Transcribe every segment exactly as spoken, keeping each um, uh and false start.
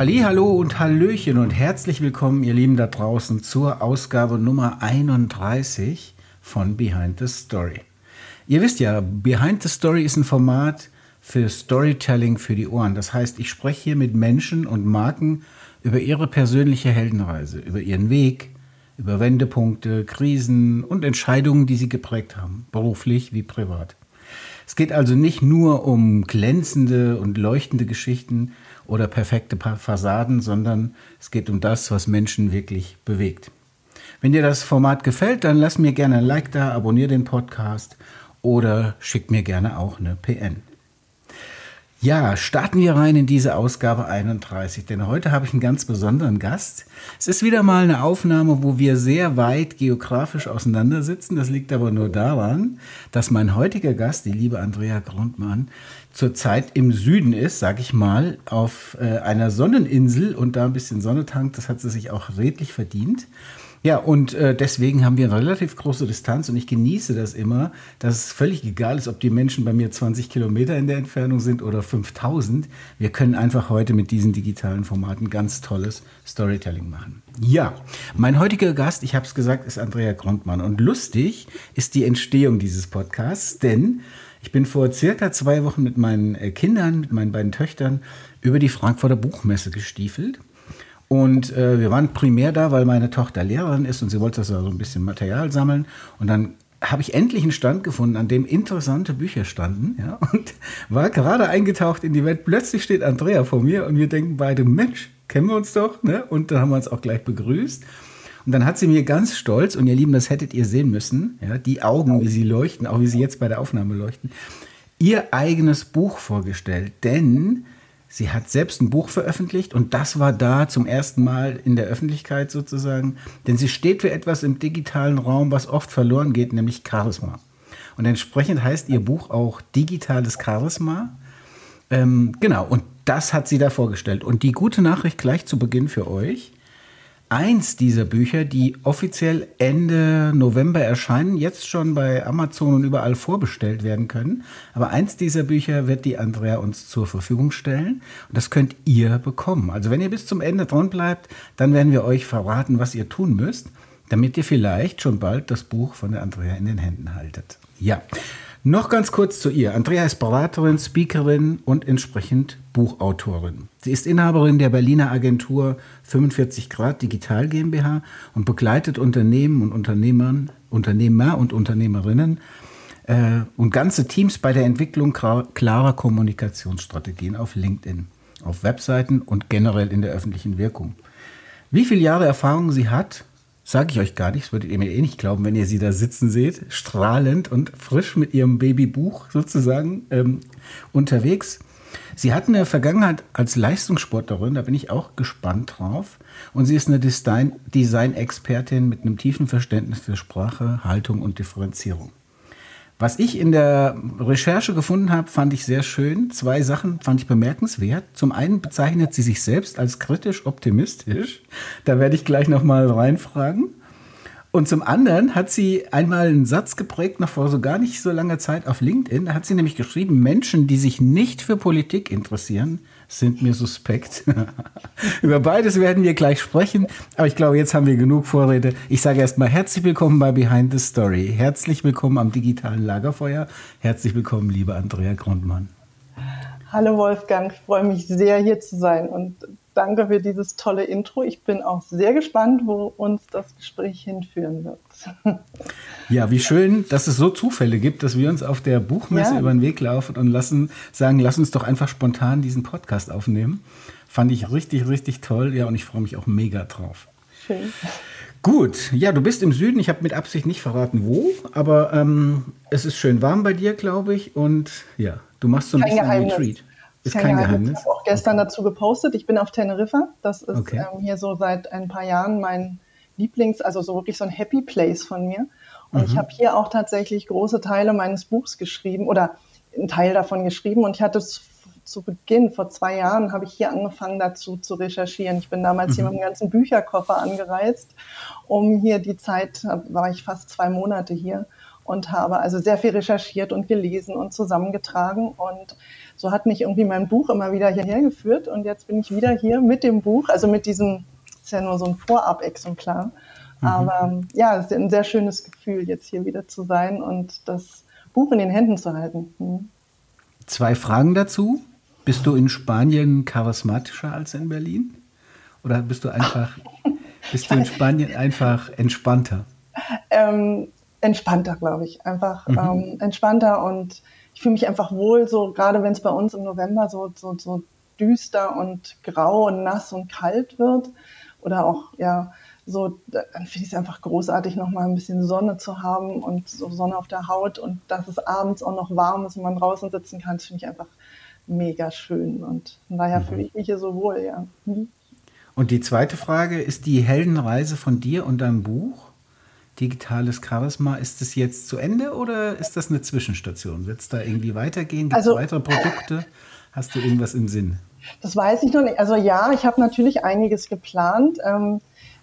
Hallihallo und Hallöchen und herzlich willkommen, ihr Lieben da draußen, zur Ausgabe Nummer einunddreißig von Behind the Story. Ihr wisst ja, Behind the Story ist ein Format für Storytelling für die Ohren. Das heißt, ich spreche hier mit Menschen und Marken über ihre persönliche Heldenreise, über ihren Weg, über Wendepunkte, Krisen und Entscheidungen, die sie geprägt haben, beruflich wie privat. Es geht also nicht nur um glänzende und leuchtende Geschichten oder perfekte Fassaden, sondern es geht um das, was Menschen wirklich bewegt. Wenn dir das Format gefällt, dann lass mir gerne ein Like da, abonniere den Podcast oder schick mir gerne auch eine P N. Ja, starten wir rein in diese Ausgabe einunddreißig, denn heute habe ich einen ganz besonderen Gast. Es ist wieder mal eine Aufnahme, wo wir sehr weit geografisch auseinandersitzen. Das liegt aber nur daran, dass mein heutiger Gast, die liebe Andrea Grundmann, zurzeit im Süden ist, sag ich mal, auf äh, einer Sonneninsel und da ein bisschen Sonne tankt. Das hat sie sich auch redlich verdient. Ja, und äh, deswegen haben wir eine relativ große Distanz und ich genieße das immer, dass es völlig egal ist, ob die Menschen bei mir zwanzig Kilometer in der Entfernung sind oder fünftausend. Wir können einfach heute mit diesen digitalen Formaten ganz tolles Storytelling machen. Ja, mein heutiger Gast, ich habe es gesagt, ist Andrea Grundmann. Und lustig ist die Entstehung dieses Podcasts, denn ich bin vor circa zwei Wochen mit meinen äh, Kindern, mit meinen beiden Töchtern über die Frankfurter Buchmesse gestiefelt. Und äh, wir waren primär da, weil meine Tochter Lehrerin ist und sie wollte so ein bisschen Material sammeln. Und dann habe ich endlich einen Stand gefunden, an dem interessante Bücher standen. Ja, und war gerade eingetaucht in die Welt. Plötzlich steht Andrea vor mir und wir denken beide, Mensch, kennen wir uns doch. Ne? Und dann haben wir uns auch gleich begrüßt. Und dann hat sie mir ganz stolz, und ihr Lieben, das hättet ihr sehen müssen, ja, die Augen, wie sie leuchten, auch wie sie jetzt bei der Aufnahme leuchten, ihr eigenes Buch vorgestellt. Denn sie hat selbst ein Buch veröffentlicht und das war da zum ersten Mal in der Öffentlichkeit sozusagen. Denn sie steht für etwas im digitalen Raum, was oft verloren geht, nämlich Charisma. Und entsprechend heißt ihr Buch auch Digitales Charisma. Ähm, genau, und das hat sie da vorgestellt. Und die gute Nachricht gleich zu Beginn für euch: Eins dieser Bücher, die offiziell Ende November erscheinen, jetzt schon bei Amazon und überall vorbestellt werden können. Aber eins dieser Bücher wird die Andrea uns zur Verfügung stellen. Und das könnt ihr bekommen. Also wenn ihr bis zum Ende dran bleibt, dann werden wir euch verraten, was ihr tun müsst, damit ihr vielleicht schon bald das Buch von der Andrea in den Händen haltet. Ja, noch ganz kurz zu ihr. Andrea ist Beraterin, Speakerin und entsprechend Buchautorin. Sie ist Inhaberin der Berliner Agentur fünfundvierzig Grad Digital GmbH und begleitet Unternehmen und Unternehmern, Unternehmer und Unternehmerinnen äh, und ganze Teams bei der Entwicklung klarer Kommunikationsstrategien auf LinkedIn, auf Webseiten und generell in der öffentlichen Wirkung. Wie viele Jahre Erfahrung sie hat, sage ich euch gar nicht, das würdet ihr mir eh nicht glauben, wenn ihr sie da sitzen seht, strahlend und frisch mit ihrem Babybuch sozusagen ähm, unterwegs. Sie hat eine Vergangenheit als Leistungssportlerin, da bin ich auch gespannt drauf. Und sie ist eine Design- Design-Expertin mit einem tiefen Verständnis für Sprache, Haltung und Differenzierung. Was ich in der Recherche gefunden habe, fand ich sehr schön. Zwei Sachen fand ich bemerkenswert. Zum einen bezeichnet sie sich selbst als kritisch optimistisch. Da werde ich gleich noch mal reinfragen. Und zum anderen hat sie einmal einen Satz geprägt, noch vor so gar nicht so langer Zeit auf LinkedIn. Da hat sie nämlich geschrieben: Menschen, die sich nicht für Politik interessieren, sind mir suspekt. Über beides werden wir gleich sprechen. Aber ich glaube, jetzt haben wir genug Vorrede. Ich sage erstmal herzlich willkommen bei Behind the Story. Herzlich willkommen am digitalen Lagerfeuer. Herzlich willkommen, liebe Andrea Grundmann. Hallo Wolfgang, ich freue mich sehr, hier zu sein und danke für dieses tolle Intro. Ich bin auch sehr gespannt, wo uns das Gespräch hinführen wird. Ja, wie schön, dass es so Zufälle gibt, dass wir uns auf der Buchmesse ja. über den Weg laufen und lassen, sagen, lass uns doch einfach spontan diesen Podcast aufnehmen. Fand ich richtig, richtig toll. Ja, und ich freue mich auch mega drauf. Schön. Gut, ja, du bist im Süden. Ich habe mit Absicht nicht verraten, wo, aber ähm, es ist schön warm bei dir, glaube ich. Und ja, du machst so ein kein bisschen Geheimnis. Retreat. Ist kein, kein Geheimnis. Geheimnis. Ich habe auch gestern okay. dazu gepostet. Ich bin auf Teneriffa. Das ist okay. ähm, hier so seit ein paar Jahren mein Lieblings-, also so wirklich so ein Happy Place von mir. Und mhm. ich habe hier auch tatsächlich große Teile meines Buchs geschrieben oder einen Teil davon geschrieben. Und ich hatte es zu Beginn, vor zwei Jahren, habe ich hier angefangen dazu zu recherchieren. Ich bin damals mhm. hier mit einem ganzen Bücherkoffer angereist, um hier die Zeit, war ich fast zwei Monate hier, und habe also sehr viel recherchiert und gelesen und zusammengetragen. Und so hat mich irgendwie mein Buch immer wieder hierher geführt. Und jetzt bin ich wieder hier mit dem Buch, also mit diesem, das ist ja nur so ein Vorab-Exemplar. Mhm. Aber ja, es ist ein sehr schönes Gefühl, jetzt hier wieder zu sein und das Buch in den Händen zu halten. Mhm. Zwei Fragen dazu. Bist du in Spanien charismatischer als in Berlin? Oder bist du einfach, bist du in Spanien einfach entspannter? Ähm, entspannter, glaube ich. Einfach mhm. ähm, entspannter und ich fühle mich einfach wohl, so gerade wenn es bei uns im November so, so, so düster und grau und nass und kalt wird oder auch, ja, so, dann finde ich es einfach großartig, nochmal ein bisschen Sonne zu haben und so Sonne auf der Haut und dass es abends auch noch warm ist und man draußen sitzen kann, das finde ich einfach mega schön und von daher mhm. fühle ich mich hier so wohl, ja. Mhm. Und die zweite Frage, ist die Heldenreise von dir und deinem Buch, Digitales Charisma, ist es jetzt zu Ende oder ist das eine Zwischenstation? Wird es da irgendwie weitergehen? Gibt es also, weitere Produkte? Hast du irgendwas im Sinn? Das weiß ich noch nicht. Also ja, ich habe natürlich einiges geplant. Ähm,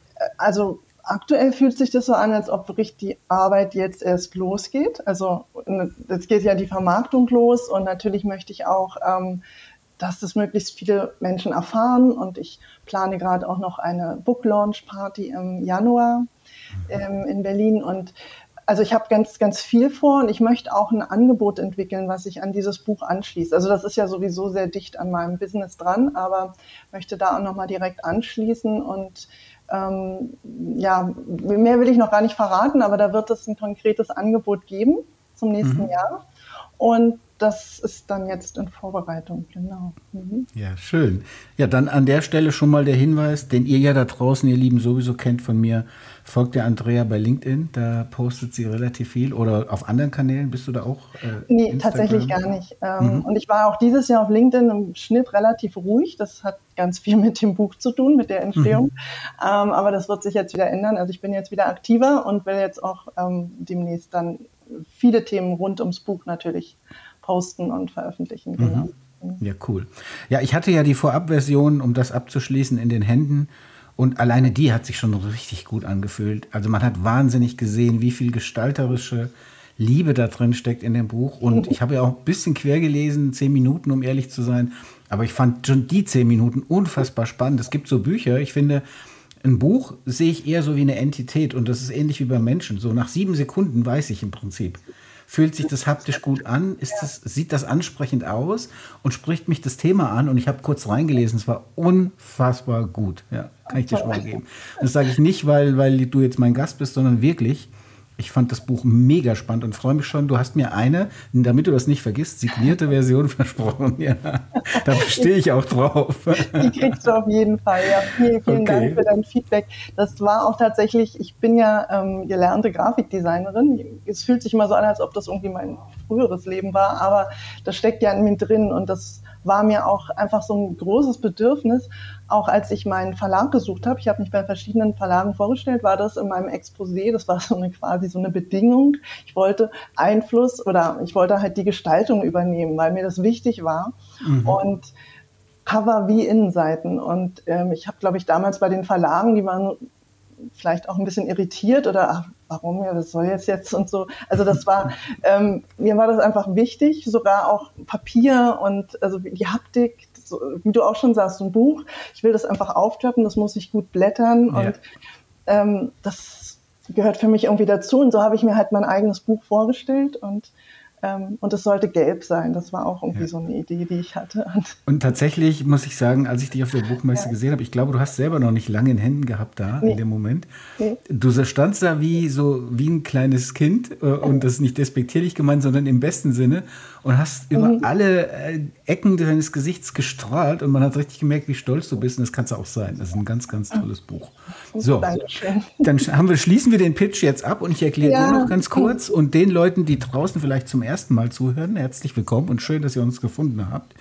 also aktuell fühlt sich das so an, als ob wirklich die Arbeit jetzt erst losgeht. Also jetzt geht ja die Vermarktung los und natürlich möchte ich auch, ähm, dass das möglichst viele Menschen erfahren und ich plane gerade auch noch eine Book Launch Party im Januar ähm, in Berlin und also ich habe ganz, ganz viel vor und ich möchte auch ein Angebot entwickeln, was sich an dieses Buch anschließt. Also das ist ja sowieso sehr dicht an meinem Business dran, aber möchte da auch nochmal direkt anschließen und ähm, ja, mehr will ich noch gar nicht verraten, aber da wird es ein konkretes Angebot geben zum nächsten mhm. Jahr und das ist dann jetzt in Vorbereitung, genau. Mhm. Ja, schön. Ja, dann an der Stelle schon mal der Hinweis, den ihr ja da draußen, ihr Lieben, sowieso kennt von mir, folgt der Andrea bei LinkedIn, da postet sie relativ viel oder auf anderen Kanälen, bist du da auch? Äh, nee, Instagram? Tatsächlich gar nicht. Ähm, mhm. Und ich war auch dieses Jahr auf LinkedIn im Schnitt relativ ruhig, das hat ganz viel mit dem Buch zu tun, mit der Entstehung, mhm. ähm, aber das wird sich jetzt wieder ändern, also ich bin jetzt wieder aktiver und will jetzt auch ähm, demnächst dann viele Themen rund ums Buch natürlich posten und veröffentlichen. Genau. Mhm. Ja, cool. Ja, ich hatte ja die Vorabversion, um das abzuschließen, in den Händen und alleine die hat sich schon richtig gut angefühlt. Also man hat wahnsinnig gesehen, wie viel gestalterische Liebe da drin steckt in dem Buch und mhm. ich habe ja auch ein bisschen quer gelesen, zehn Minuten, um ehrlich zu sein, aber ich fand schon die zehn Minuten unfassbar spannend. Es gibt so Bücher, ich finde, ein Buch sehe ich eher so wie eine Entität und das ist ähnlich wie bei Menschen. So nach sieben Sekunden weiß ich im Prinzip, fühlt sich das haptisch gut an, ist das, sieht das ansprechend aus und spricht mich das Thema an und ich habe kurz reingelesen, es war unfassbar gut, ja, kann ich dir schon mal geben. Und das sage ich nicht, weil, weil du jetzt mein Gast bist, sondern wirklich, ich fand das Buch mega spannend und freue mich schon, du hast mir eine, damit du das nicht vergisst, signierte Version versprochen. Ja, da stehe ich auch drauf. Die kriegst du auf jeden Fall. Ja, vielen, vielen okay. Dank für dein Feedback. Das war auch tatsächlich, ich bin ja ähm, gelernte Grafikdesignerin. Es fühlt sich immer so an, als ob das irgendwie mein früheres Leben war, aber das steckt ja in mir drin und das war mir auch einfach so ein großes Bedürfnis, auch als ich meinen Verlag gesucht habe. Ich habe mich bei verschiedenen Verlagen vorgestellt, war das in meinem Exposé, das war so eine quasi so eine Bedingung. Ich wollte Einfluss oder ich wollte halt die Gestaltung übernehmen, weil mir das wichtig war. Mhm. Und Cover wie Innenseiten. Und ähm, ich habe, glaube ich, damals bei den Verlagen, die waren vielleicht auch ein bisschen irritiert oder ach, warum ja, das soll jetzt jetzt und so. Also das war, ähm, mir war das einfach wichtig, sogar auch Papier und also die Haptik, so, wie du auch schon sagst, ein Buch. Ich will das einfach aufklappen, das muss ich gut blättern ja. und ähm, das gehört für mich irgendwie dazu. Und so habe ich mir halt mein eigenes Buch vorgestellt und Ähm, und es sollte gelb sein. Das war auch irgendwie ja. so eine Idee, die ich hatte. Und, und tatsächlich muss ich sagen, als ich dich auf der Buchmesse ja. gesehen habe, ich glaube, du hast selber noch nicht lange in Händen gehabt da nee. in dem Moment. Nee. Du standst da wie so wie ein kleines Kind äh, und das ist nicht despektierlich gemeint, sondern im besten Sinne und hast mhm. über alle äh, Ecken deines Gesichts gestrahlt und man hat richtig gemerkt, wie stolz du bist und das kannst du auch sein. Das ist ein ganz, ganz tolles Buch. So, Dankeschön. Dann haben wir, schließen wir den Pitch jetzt ab und ich erkläre ja. dir noch ganz kurz und den Leuten, die draußen vielleicht zum ersten Mal zuhören, herzlich willkommen und schön, dass ihr uns gefunden habt.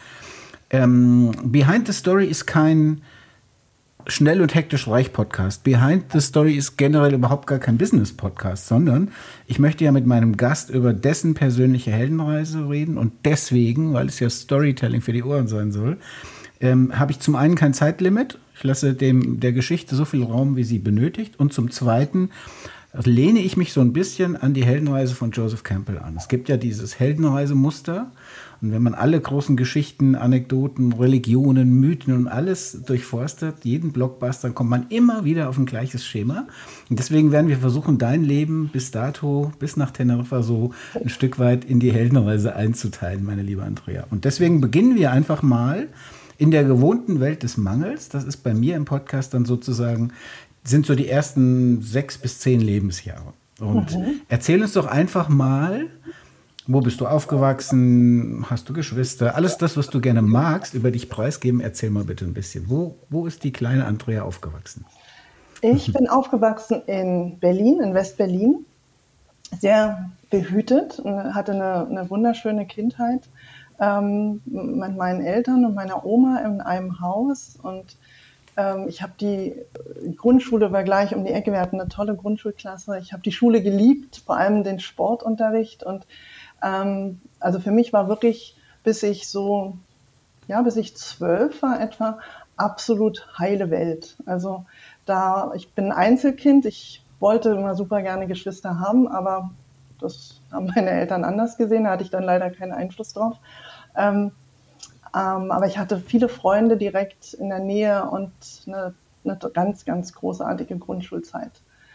Ähm, Behind the Story ist kein schnell und hektisch reich Podcast. Behind the Story ist generell überhaupt gar kein Business Podcast, sondern ich möchte ja mit meinem Gast über dessen persönliche Heldenreise reden und deswegen, weil es ja Storytelling für die Ohren sein soll, ähm, habe ich zum einen kein Zeitlimit. Ich lasse dem der Geschichte so viel Raum, wie sie benötigt und zum zweiten lehne ich mich so ein bisschen an die Heldenreise von Joseph Campbell an. Es gibt ja dieses Heldenreisemuster. Und wenn man alle großen Geschichten, Anekdoten, Religionen, Mythen und alles durchforstet, jeden Blockbuster, dann kommt man immer wieder auf ein gleiches Schema. Und deswegen werden wir versuchen, dein Leben bis dato, bis nach Teneriffa so ein Stück weit in die Heldenreise einzuteilen, meine liebe Andrea. Und deswegen beginnen wir einfach mal in der gewohnten Welt des Mangels. Das ist bei mir im Podcast dann sozusagen, sind so die ersten sechs bis zehn Lebensjahre. Und mhm. erzähl uns doch einfach mal, wo bist du aufgewachsen? Hast du Geschwister? Alles das, was du gerne magst, über dich preisgeben, erzähl mal bitte ein bisschen. Wo, wo ist die kleine Andrea aufgewachsen? Ich bin aufgewachsen in Berlin, in West-Berlin. Sehr behütet, hatte eine, eine wunderschöne Kindheit ähm, mit meinen Eltern und meiner Oma in einem Haus. Und ähm, ich habe die, die Grundschule war gleich um die Ecke. Wir hatten eine tolle Grundschulklasse. Ich habe die Schule geliebt, vor allem den Sportunterricht. Und Ähm, also für mich war wirklich, bis ich so, ja, bis ich zwölf war etwa, absolut heile Welt. Also da, ich bin Einzelkind, ich wollte immer super gerne Geschwister haben, aber das haben meine Eltern anders gesehen, da hatte ich dann leider keinen Einfluss drauf. Ähm, ähm, aber ich hatte viele Freunde direkt in der Nähe und eine, eine ganz, ganz großartige Grundschulzeit.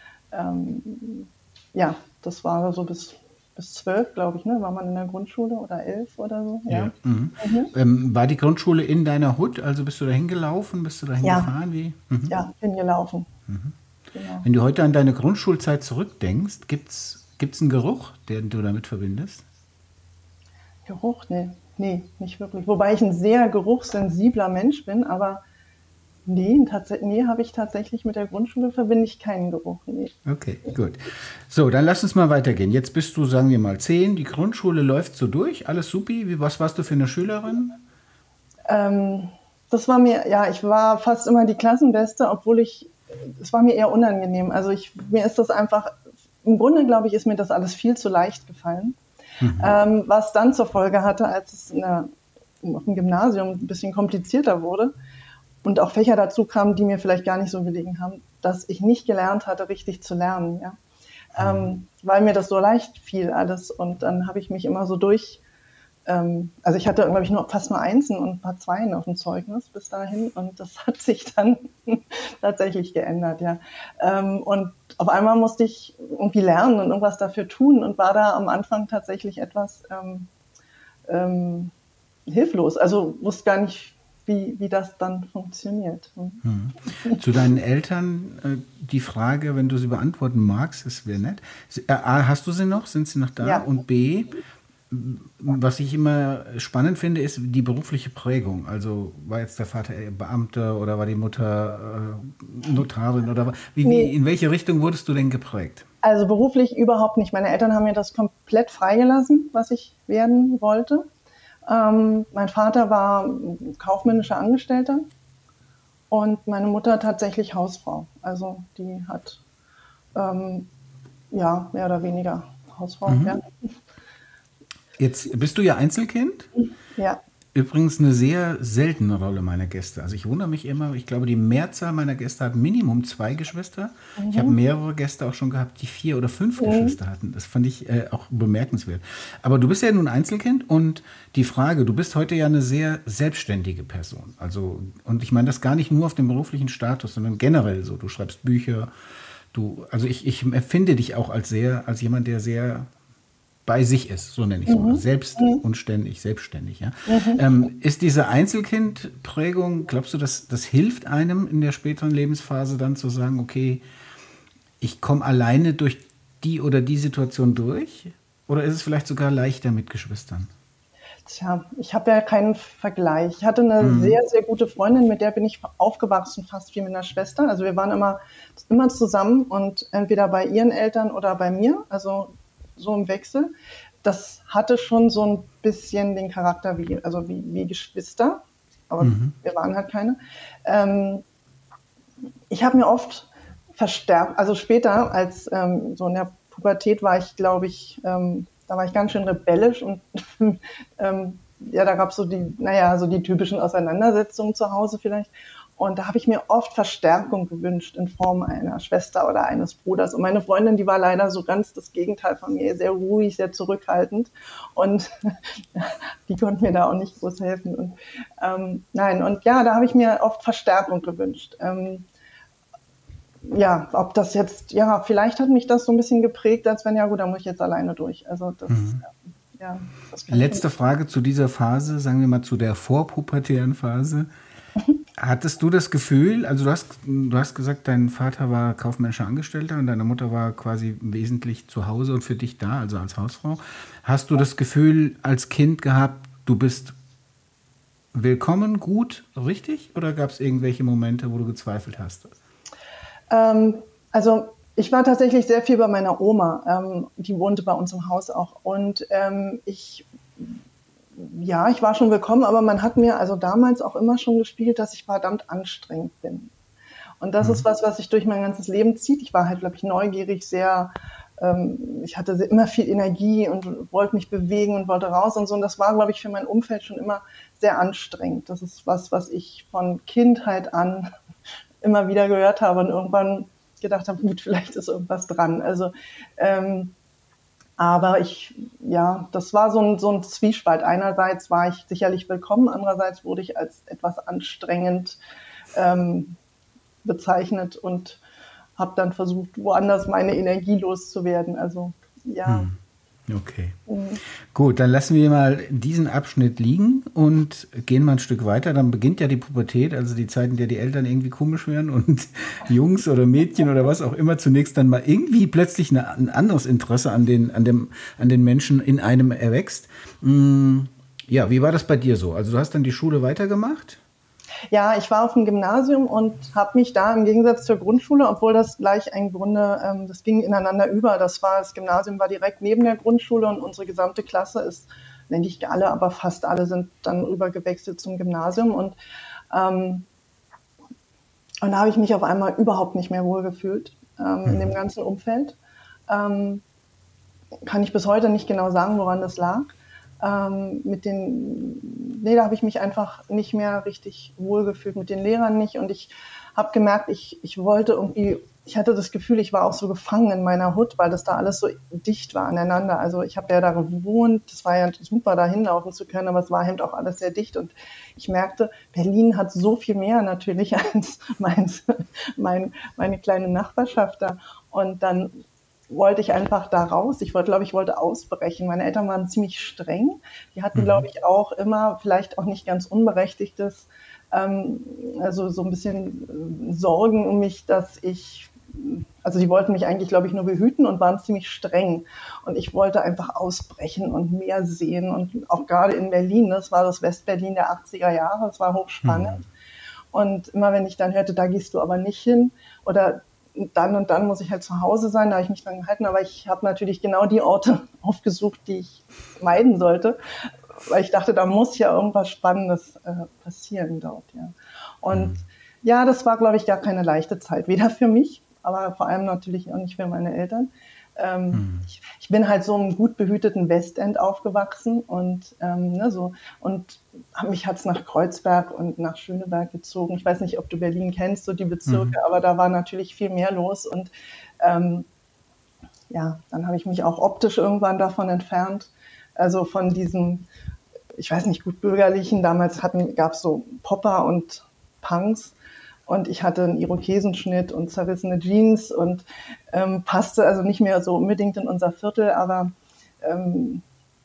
Ähm, ja, das war so bis bis zwölf, glaube ich, ne? War man in der Grundschule oder elf oder so. Ja. Ja, mhm. Mhm. Ähm, war die Grundschule in deiner Hut? Also bist du dahin gelaufen? Bist du dahin ja. gefahren? Wie? Mhm. Ja, bin gelaufen. Mhm. Genau. Wenn du heute an deine Grundschulzeit zurückdenkst, gibt es einen Geruch, den du damit verbindest? Geruch? Nee, nee, nicht wirklich. Wobei ich ein sehr geruchssensibler Mensch bin, aber Nee, nee habe ich tatsächlich mit der Grundschule verbinde ich keinen Geruch. Nee. Okay, gut. So, dann lass uns mal weitergehen. Jetzt bist du, sagen wir mal, zehn. Die Grundschule läuft so durch. Alles supi. Wie, was warst du für eine Schülerin? Ähm, das war mir, ja, ich war fast immer die Klassenbeste, obwohl ich, es war mir eher unangenehm. Also ich, mir ist das einfach, im Grunde glaube ich, ist mir das alles viel zu leicht gefallen. Mhm. Ähm, was dann zur Folge hatte, als es in der, auf dem Gymnasium ein bisschen komplizierter wurde, und auch Fächer dazu kamen, die mir vielleicht gar nicht so gelegen haben, dass ich nicht gelernt hatte, richtig zu lernen, ja. Mhm. Ähm, weil mir das so leicht fiel alles. Und dann habe ich mich immer so durch, ähm, also ich hatte, glaube ich, nur fast nur Einsen und ein paar Zweien auf dem Zeugnis bis dahin. Und das hat sich dann tatsächlich geändert, ja. Ähm, und auf einmal musste ich irgendwie lernen und irgendwas dafür tun und war da am Anfang tatsächlich etwas ähm, ähm, hilflos. Also wusste gar nicht, Wie, wie das dann funktioniert. Hm. Zu deinen Eltern, äh, die Frage, wenn du sie beantworten magst, das wäre nett. Äh, A, hast du sie noch? Sind sie noch da? Ja. Und B, was ich immer spannend finde, ist die berufliche Prägung. Also war jetzt der Vater Beamter oder war die Mutter äh, Notarin? Oder wie, nee. wie, in welche Richtung wurdest du denn geprägt? Also beruflich überhaupt nicht. Meine Eltern haben mir das komplett freigelassen, was ich werden wollte. Ähm, mein Vater war kaufmännischer Angestellter und meine Mutter tatsächlich Hausfrau. Also die hat, ähm, ja, mehr oder weniger Hausfrau. Mhm. Ja. Jetzt bist du ja Einzelkind. Ja. Übrigens eine sehr seltene Rolle meiner Gäste. Also ich wundere mich immer, ich glaube, die Mehrzahl meiner Gäste hat Minimum zwei Geschwister. Mhm. Ich habe mehrere Gäste auch schon gehabt, die vier oder fünf mhm. Geschwister hatten. Das fand ich äh, auch bemerkenswert. Aber du bist ja nun Einzelkind und die Frage, du bist heute ja eine sehr selbstständige Person. Also, und ich meine das gar nicht nur auf dem beruflichen Status, sondern generell so. Du schreibst Bücher, du, also ich, ich empfinde dich auch als sehr, als jemand, der sehr bei sich ist, so nenne ich es mhm. mal, selbst mhm. und ständig, selbstständig. Ja? Mhm. Ähm, ist diese Einzelkindprägung, glaubst du, dass das hilft einem in der späteren Lebensphase dann zu sagen, okay, ich komme alleine durch die oder die Situation durch? Oder ist es vielleicht sogar leichter mit Geschwistern? Tja, ich habe ja keinen Vergleich. Ich hatte eine mhm. sehr, sehr gute Freundin, mit der bin ich aufgewachsen, fast wie mit einer Schwester. Also wir waren immer, immer zusammen und entweder bei ihren Eltern oder bei mir, also so im Wechsel. Das hatte schon so ein bisschen den Charakter wie, also wie, wie Geschwister, aber mhm. wir waren halt keine. Ähm, ich habe mir oft verstärkt, also später, als ähm, so in der Pubertät war ich, glaube ich, ähm, da war ich ganz schön rebellisch und ähm, ja, da gab es so die, naja, so die typischen Auseinandersetzungen zu Hause vielleicht. Und da habe ich mir oft Verstärkung gewünscht in Form einer Schwester oder eines Bruders. Und meine Freundin, die war leider so ganz das Gegenteil von mir, sehr ruhig, sehr zurückhaltend. Und die konnte mir da auch nicht groß helfen. Und ähm, nein, und ja, da habe ich mir oft Verstärkung gewünscht. Ähm, ja, ob das jetzt, ja, vielleicht hat mich das so ein bisschen geprägt, als wenn, ja gut, da muss ich jetzt alleine durch. Also das, Mhm. ja, das kann Letzte ich Frage zu dieser Phase, sagen wir mal zu der vorpubertären Phase. Hattest du das Gefühl, also du hast, du hast gesagt, dein Vater war kaufmännischer Angestellter und deine Mutter war quasi wesentlich zu Hause und für dich da, also als Hausfrau. Hast du das Gefühl als Kind gehabt, du bist willkommen, gut, richtig? Oder gab es irgendwelche Momente, wo du gezweifelt hast? Ähm, also ich war tatsächlich sehr viel bei meiner Oma. Ähm, die wohnte bei uns im Haus auch. Und ähm, ich, ja, ich war schon willkommen, aber man hat mir also damals auch immer schon gespiegelt, dass ich verdammt anstrengend bin. Und das ist Mhm. was, was sich durch mein ganzes Leben zieht. Ich war halt, glaube ich, neugierig, sehr, ähm, ich hatte immer viel Energie und wollte mich bewegen und wollte raus und so. Und das war, glaube ich, für mein Umfeld schon immer sehr anstrengend. Das ist was, was ich von Kindheit an immer wieder gehört habe und irgendwann gedacht habe, gut, vielleicht ist irgendwas dran. Also, ähm, aber ich, ja, das war so ein, so ein Zwiespalt. Einerseits war ich sicherlich willkommen, andererseits wurde ich als etwas anstrengend ähm, bezeichnet und habe dann versucht, woanders meine Energie loszuwerden. Also, ja. Hm. Okay. mm, Gut, dann lassen wir mal diesen Abschnitt liegen und gehen mal ein Stück weiter. Dann beginnt ja die Pubertät, also die Zeit, in der die Eltern irgendwie komisch werden und Jungs oder Mädchen oder was auch immer zunächst dann mal irgendwie plötzlich eine, ein anderes Interesse an den, an dem, an den Menschen in einem erwächst. Mm, Ja, wie war das bei dir so? Also du hast dann die Schule weitergemacht? Ja, ich war auf dem Gymnasium und habe mich da im Gegensatz zur Grundschule, obwohl das gleich im Grunde, ähm, das ging ineinander über. Das war, das Gymnasium war direkt neben der Grundschule und unsere gesamte Klasse ist, nenne nicht alle, aber fast alle sind dann rübergewechselt zum Gymnasium und, ähm, und da habe ich mich auf einmal überhaupt nicht mehr wohlgefühlt, ähm, in dem Mhm. ganzen Umfeld. Ähm, kann ich bis heute nicht genau sagen, woran das lag. Ähm, mit den, nee, da habe ich mich einfach nicht mehr richtig wohlgefühlt, mit den Lehrern nicht. Und ich habe gemerkt, ich, ich wollte irgendwie, ich hatte das Gefühl, ich war auch so gefangen in meiner Hut, weil das da alles so dicht war aneinander. Also ich habe ja da gewohnt, das war ja super, da hinlaufen zu können, aber es war eben auch alles sehr dicht. Und ich merkte, Berlin hat so viel mehr natürlich als mein, mein, meine kleine Nachbarschaft da. Und dann wollte ich einfach da raus. Ich wollte, glaube ich, wollte ausbrechen. Meine Eltern waren ziemlich streng. Die hatten, glaube Mhm. ich, auch immer vielleicht auch nicht ganz unberechtigtes, ähm, also so ein bisschen äh, Sorgen um mich, dass ich, also die wollten mich eigentlich, glaube ich, nur behüten und waren ziemlich streng. Und ich wollte einfach ausbrechen und mehr sehen. Und auch gerade in Berlin, das war das Westberlin der achtziger Jahre, das war hochspannend. Mhm. Und immer wenn ich dann hörte, da gehst du aber nicht hin oder dann und dann muss ich halt zu Hause sein, da habe ich mich dran gehalten. Aber ich habe natürlich genau die Orte aufgesucht, die ich meiden sollte, weil ich dachte, da muss ja irgendwas Spannendes äh, passieren dort. Ja. Und Mhm. ja, das war, glaube ich, gar keine leichte Zeit, weder für mich, aber vor allem natürlich auch nicht für meine Eltern. Ähm, Mhm. ich, ich bin halt so im gut behüteten Westend aufgewachsen und ähm, ne, so und mich hat's nach Kreuzberg und nach Schöneberg gezogen. Ich weiß nicht, ob du Berlin kennst, so die Mhm. Bezirke, aber da war natürlich viel mehr los und ähm, ja, dann habe ich mich auch optisch irgendwann davon entfernt. Also von diesem, ich weiß nicht, gut bürgerlichen. Damals gab es so Popper und Punks und ich hatte einen Irokesenschnitt und zerrissene Jeans und ähm, passte also nicht mehr so unbedingt in unser Viertel, aber ähm,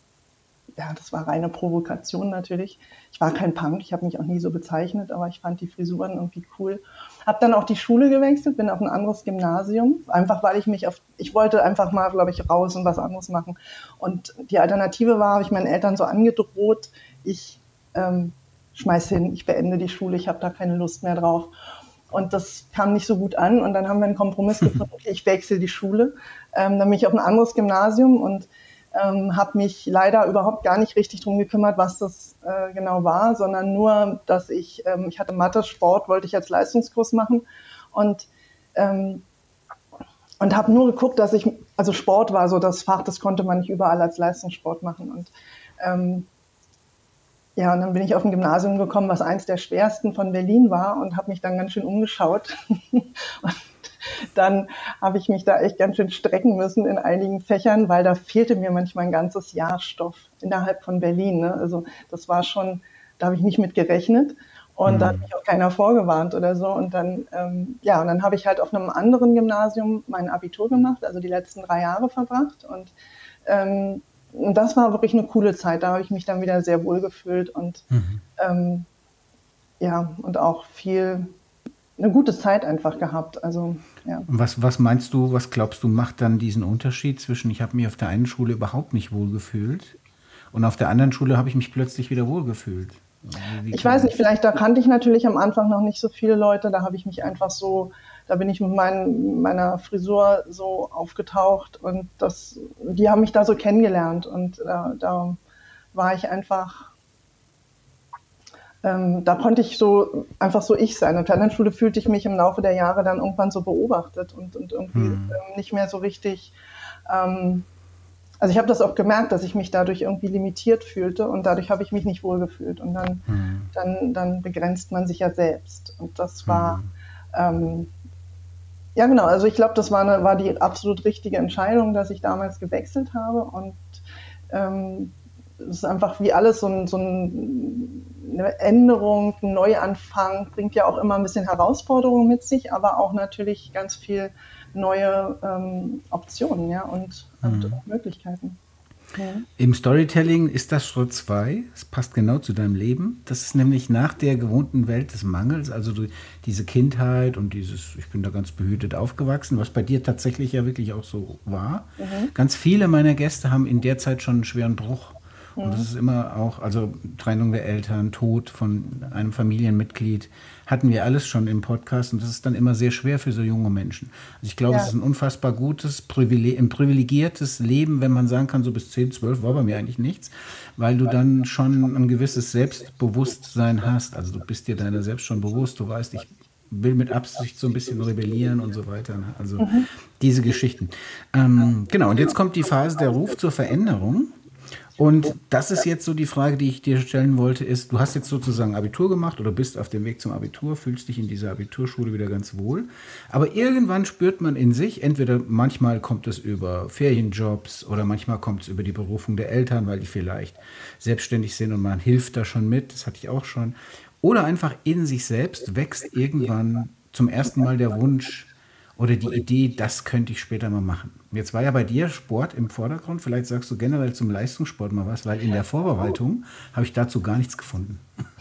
ja, das war reine Provokation natürlich. Ich war kein Punk, ich habe mich auch nie so bezeichnet, aber ich fand die Frisuren irgendwie cool. Habe dann auch die Schule gewechselt, bin auf ein anderes Gymnasium, einfach weil ich mich auf, ich wollte einfach mal, glaube ich, raus und was anderes machen. Und die Alternative war, habe ich meinen Eltern so angedroht, ich ähm, schmeiß hin, ich beende die Schule, ich habe da keine Lust mehr drauf. Und das kam nicht so gut an. Und dann haben wir einen Kompromiss gefunden, okay, ich wechsle die Schule. Ähm, dann bin ich auf ein anderes Gymnasium und ähm, habe mich leider überhaupt gar nicht richtig drum gekümmert, was das äh, genau war, sondern nur, dass ich, ähm, ich hatte Mathe, Sport, wollte ich als Leistungskurs machen und ähm, und habe nur geguckt, dass ich, also Sport war so das Fach, das konnte man nicht überall als Leistungssport machen und ähm, Ja, und dann bin ich auf ein Gymnasium gekommen, was eins der schwersten von Berlin war und habe mich dann ganz schön umgeschaut. Und dann habe ich mich da echt ganz schön strecken müssen in einigen Fächern, weil da fehlte mir manchmal ein ganzes Jahr Stoff innerhalb von Berlin. Ne? Also das war schon, da habe ich nicht mit gerechnet. Und da hat Mhm. mich auch keiner vorgewarnt oder so. Und dann, ähm, ja, und dann habe ich halt auf einem anderen Gymnasium mein Abitur gemacht, also die letzten drei Jahre verbracht. Und ähm, und das war wirklich eine coole Zeit. Da habe ich mich dann wieder sehr wohl gefühlt und Mhm. ähm, ja, und auch viel, eine gute Zeit einfach gehabt. Also ja. Und was, was meinst du, was glaubst du, macht dann diesen Unterschied zwischen, ich habe mich auf der einen Schule überhaupt nicht wohlgefühlt und auf der anderen Schule habe ich mich plötzlich wieder wohlgefühlt? Wie, wie Ich kam weiß nicht, das? vielleicht da kannte ich natürlich am Anfang noch nicht so viele Leute. Da habe ich mich einfach so, da bin ich mit mein, meiner Frisur so aufgetaucht und das, die haben mich da so kennengelernt und da, da war ich einfach, ähm, da konnte ich so einfach so ich sein. Und auf der anderen Schule fühlte ich mich im Laufe der Jahre dann irgendwann so beobachtet und, und irgendwie ähm, Hm. nicht mehr so richtig. Ähm, also ich habe das auch gemerkt, dass ich mich dadurch irgendwie limitiert fühlte und dadurch habe ich mich nicht wohlgefühlt. Und dann, Hm. dann, dann begrenzt man sich ja selbst. Und das war, Hm. ähm, ja genau, also ich glaube, das war, eine, war die absolut richtige Entscheidung, dass ich damals gewechselt habe. Und ähm, es ist einfach wie alles so, ein, so ein, eine Änderung, ein Neuanfang, bringt ja auch immer ein bisschen Herausforderungen mit sich, aber auch natürlich ganz viel neue ähm, Optionen, ja, und, und Hm. Möglichkeiten. Ja. Im Storytelling ist das Schritt zwei. Es passt genau zu deinem Leben. Das ist nämlich nach der gewohnten Welt des Mangels, also du, diese Kindheit und dieses, ich bin da ganz behütet aufgewachsen, was bei dir tatsächlich ja wirklich auch so war. Mhm. Ganz viele meiner Gäste haben in der Zeit schon einen schweren Bruch. Und das Mhm. ist immer auch, also Trennung der Eltern, Tod von einem Familienmitglied, hatten wir alles schon im Podcast und das ist dann immer sehr schwer für so junge Menschen. Also ich glaube, es Ja. ist ein unfassbar gutes, Privileg, ein privilegiertes Leben, wenn man sagen kann, so bis zehn, zwölf war bei mir eigentlich nichts, weil du dann schon ein gewisses Selbstbewusstsein hast. Also du bist dir deiner selbst schon bewusst, du weißt, ich will mit Absicht so ein bisschen rebellieren und so weiter. Also Mhm. diese Geschichten. Ähm, genau, und jetzt kommt die Phase der Ruf zur Veränderung. Und das ist jetzt so die Frage, die ich dir stellen wollte, ist, du hast jetzt sozusagen Abitur gemacht oder bist auf dem Weg zum Abitur, fühlst dich in dieser Abiturschule wieder ganz wohl. Aber irgendwann spürt man in sich, entweder manchmal kommt es über Ferienjobs oder manchmal kommt es über die Berufung der Eltern, weil die vielleicht selbstständig sind und man hilft da schon mit, das hatte ich auch schon. Oder einfach in sich selbst wächst irgendwann zum ersten Mal der Wunsch, oder die Idee, das könnte ich später mal machen. Jetzt war ja bei dir Sport im Vordergrund. Vielleicht sagst du generell zum Leistungssport mal was, weil in der Vorbereitung habe ich dazu gar nichts gefunden.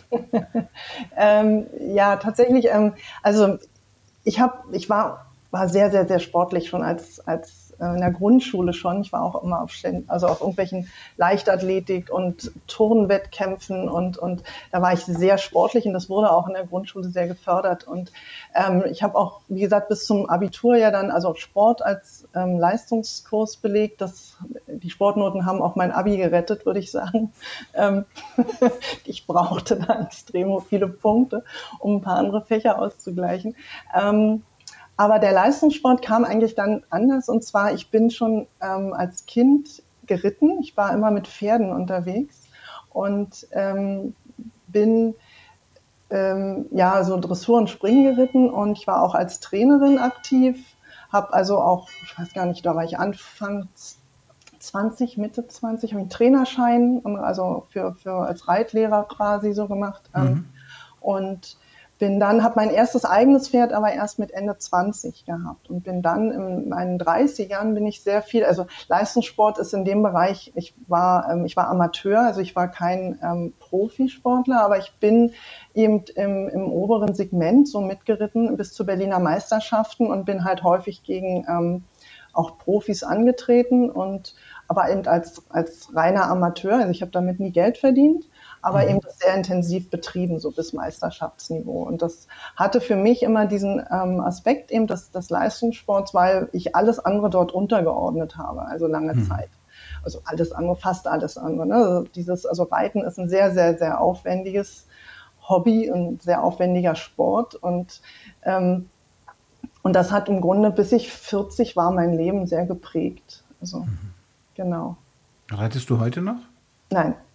Ähm, ja, tatsächlich, ähm, also ich habe, ich war, war sehr, sehr, sehr sportlich schon als, als äh, in der Grundschule schon. Ich war auch immer auf, also auf irgendwelchen Leichtathletik und Turnwettkämpfen und, und da war ich sehr sportlich und das wurde auch in der Grundschule sehr gefördert. Und ähm, ich habe auch, wie gesagt, bis zum Abitur ja dann also Sport als ähm, Leistungskurs belegt. Das, die Sportnoten haben auch mein Abi gerettet, würde ich sagen. Ähm, ich brauchte da extrem viele Punkte, um ein paar andere Fächer auszugleichen. Ähm, aber der Leistungssport kam eigentlich dann anders. Und zwar, ich bin schon ähm, als Kind geritten. Ich war immer mit Pferden unterwegs und ähm, bin ähm, ja so Dressur und Springen geritten. Und ich war auch als Trainerin aktiv. Habe also auch, ich weiß gar nicht, da war ich Anfang zwanzig, Mitte zwanzig, habe ich einen Trainerschein, also für, für als Reitlehrer quasi so gemacht. Ähm, Mhm. und bin dann, habe mein erstes eigenes Pferd aber erst mit Ende zwanzig gehabt und bin dann in meinen dreißigern bin ich sehr viel, also Leistungssport ist in dem Bereich, ich war, ähm, ich war Amateur, also ich war kein ähm, Profisportler, aber ich bin eben im, im oberen Segment so mitgeritten bis zu Berliner Meisterschaften und bin halt häufig gegen ähm, auch Profis angetreten und aber eben als, als reiner Amateur, also ich habe damit nie Geld verdient, aber eben Mhm. sehr intensiv betrieben, so bis Meisterschaftsniveau. Und das hatte für mich immer diesen ähm, Aspekt eben des, des Leistungssports, weil ich alles andere dort untergeordnet habe, also lange Mhm. Zeit. Also alles andere, fast alles andere. Ne? Also dieses, also Reiten ist ein sehr, sehr, sehr aufwendiges Hobby und sehr aufwendiger Sport und ähm, und das hat im Grunde, bis ich vierzig war, mein Leben sehr geprägt. Also, genau. Reitest du heute noch? Nein,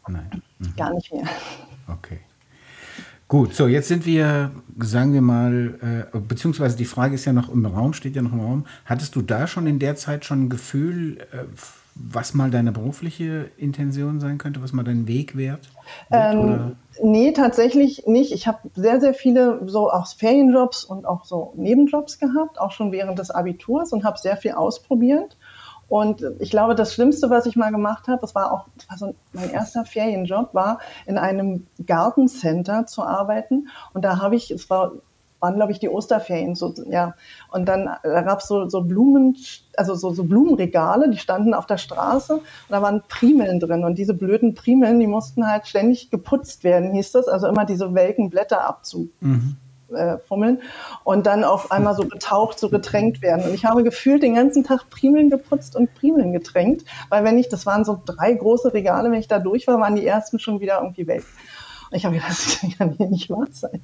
Nein. Mhm. Gar nicht mehr. Okay. Gut, so jetzt sind wir, sagen wir mal, äh, beziehungsweise die Frage ist ja noch im Raum, steht ja noch im Raum. Hattest du da schon in der Zeit schon ein Gefühl, äh, was mal deine berufliche Intention sein könnte, was mal dein Weg wird? Ähm, oder? Nee, tatsächlich nicht. Ich habe sehr, sehr viele so auch Ferienjobs und auch so Nebenjobs gehabt, auch schon während des Abiturs und habe sehr viel ausprobiert. Und ich glaube, das Schlimmste, was ich mal gemacht habe, das war auch das war so mein erster Ferienjob, war in einem Gartencenter zu arbeiten. Und da habe ich, es war, waren, glaube ich, die Osterferien, so, ja. Und dann da gab es so, so Blumen, also so, so Blumenregale, die standen auf der Straße und da waren Primeln drin. Und diese blöden Primeln, die mussten halt ständig geputzt werden, hieß das. Also immer diese welken Blätter abzu. Mhm. Äh, fummeln und dann auf einmal so getaucht, so getränkt werden. Und ich habe gefühlt den ganzen Tag Primeln geputzt und Primeln getränkt, weil wenn ich, das waren so drei große Regale, wenn ich da durch war, waren die ersten schon wieder irgendwie weg. Und ich habe gedacht, das kann hier nicht wahr sein.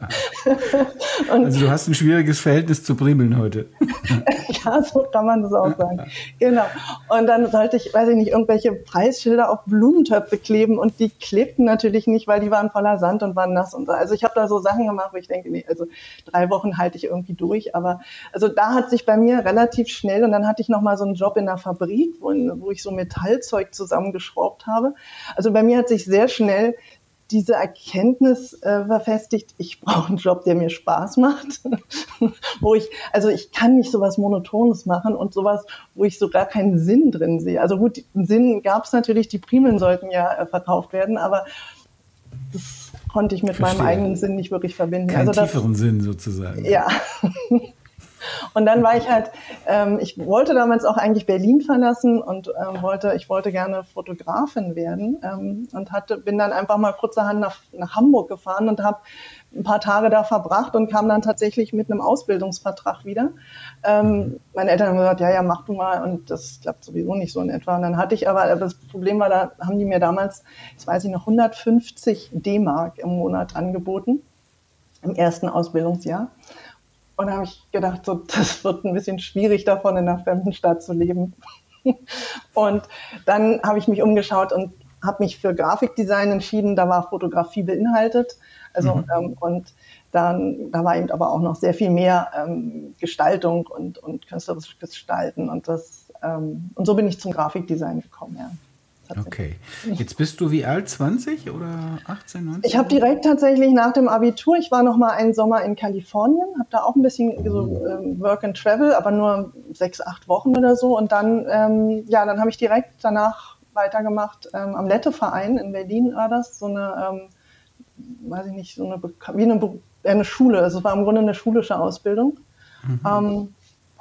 Und also du hast ein schwieriges Verhältnis zu Primeln heute. Ja, so kann man das auch sagen. Genau. Und dann sollte ich, weiß ich nicht, irgendwelche Preisschilder auf Blumentöpfe kleben und die klebten natürlich nicht, weil die waren voller Sand und waren nass und so. Also ich habe da so Sachen gemacht, wo ich denke, nee, also drei Wochen halte ich irgendwie durch. Aber also da hat sich bei mir relativ schnell, und dann hatte ich nochmal so einen Job in der Fabrik, wo, wo ich so Metallzeug zusammengeschraubt habe. Also bei mir hat sich sehr schnell diese Erkenntnis äh, verfestigt, ich brauche einen Job, der mir Spaß macht, wo ich, also ich kann nicht sowas Monotones machen und sowas, wo ich so gar keinen Sinn drin sehe. Also gut, einen Sinn gab es natürlich, die Primeln sollten ja äh, verkauft werden, aber das konnte ich mit Verstehe. meinem eigenen Sinn nicht wirklich verbinden. Keinen also das, tieferen Sinn sozusagen. Ja. Und dann war ich halt, ähm, ich wollte damals auch eigentlich Berlin verlassen und ähm, wollte, ich wollte gerne Fotografin werden ähm, und hatte, bin dann einfach mal kurzerhand nach, nach Hamburg gefahren und habe ein paar Tage da verbracht und kam dann tatsächlich mit einem Ausbildungsvertrag wieder. Ähm, meine Eltern haben gesagt, ja, ja, mach du mal, und das klappt sowieso nicht so in etwa. Und dann hatte ich aber, das Problem war, da haben die mir damals, das weiß ich noch, hundertfünfzig D-Mark im Monat angeboten, im ersten Ausbildungsjahr. Und da habe ich gedacht, so, das wird ein bisschen schwierig, davon in einer fremden Stadt zu leben. Und dann habe ich mich umgeschaut und habe mich für Grafikdesign entschieden. Da war Fotografie beinhaltet. Also, mhm. ähm, und dann, da war eben aber auch noch sehr viel mehr ähm, Gestaltung und, und künstlerisches Gestalten. Und, das, ähm, und so bin ich zum Grafikdesign gekommen, ja. Okay. Jetzt bist du wie alt? zwanzig oder achtzehn, neunzehn? Ich habe direkt tatsächlich nach dem Abitur, ich war noch mal einen Sommer in Kalifornien, habe da auch ein bisschen oh. so ähm, Work and Travel, aber nur sechs, acht Wochen oder so. Und dann, ähm, ja, dann habe ich direkt danach weitergemacht ähm, am Lette-Verein in Berlin war das, so eine, ähm, weiß ich nicht, so eine, wie eine, eine Schule, also es war im Grunde eine schulische Ausbildung. Mhm. Ähm,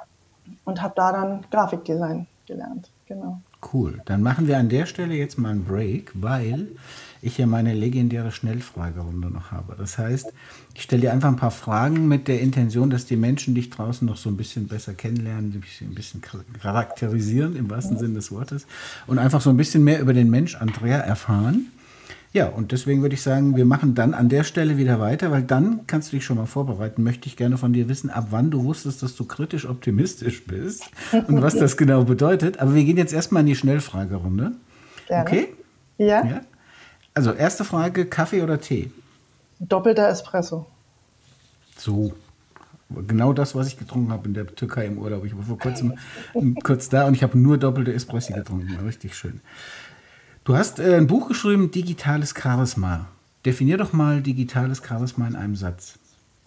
und habe da dann Grafikdesign gelernt, genau. Cool, dann machen wir an der Stelle jetzt mal einen Break, weil ich ja meine legendäre Schnellfragerunde noch habe. Das heißt, ich stelle dir einfach ein paar Fragen mit der Intention, dass die Menschen dich draußen noch so ein bisschen besser kennenlernen, ein bisschen charakterisieren im wahrsten Sinne des Wortes und einfach so ein bisschen mehr über den Mensch Andrea erfahren. Ja, und deswegen würde ich sagen, wir machen dann an der Stelle wieder weiter, weil dann kannst du dich schon mal vorbereiten. Möchte ich gerne von dir wissen, ab wann du wusstest, dass du kritisch optimistisch bist und was das genau bedeutet. Aber wir gehen jetzt erstmal in die Schnellfragerunde. Gerne. Okay? Ja. ja. Also, erste Frage, Kaffee oder Tee? Doppelter Espresso. So. Genau das, was ich getrunken habe in der Türkei im Urlaub. Ich war vor kurzem kurz da und ich habe nur doppelte Espresso getrunken. Richtig schön. Du hast äh, ein Buch geschrieben, Digitales Charisma. Definier doch mal digitales Charisma in einem Satz.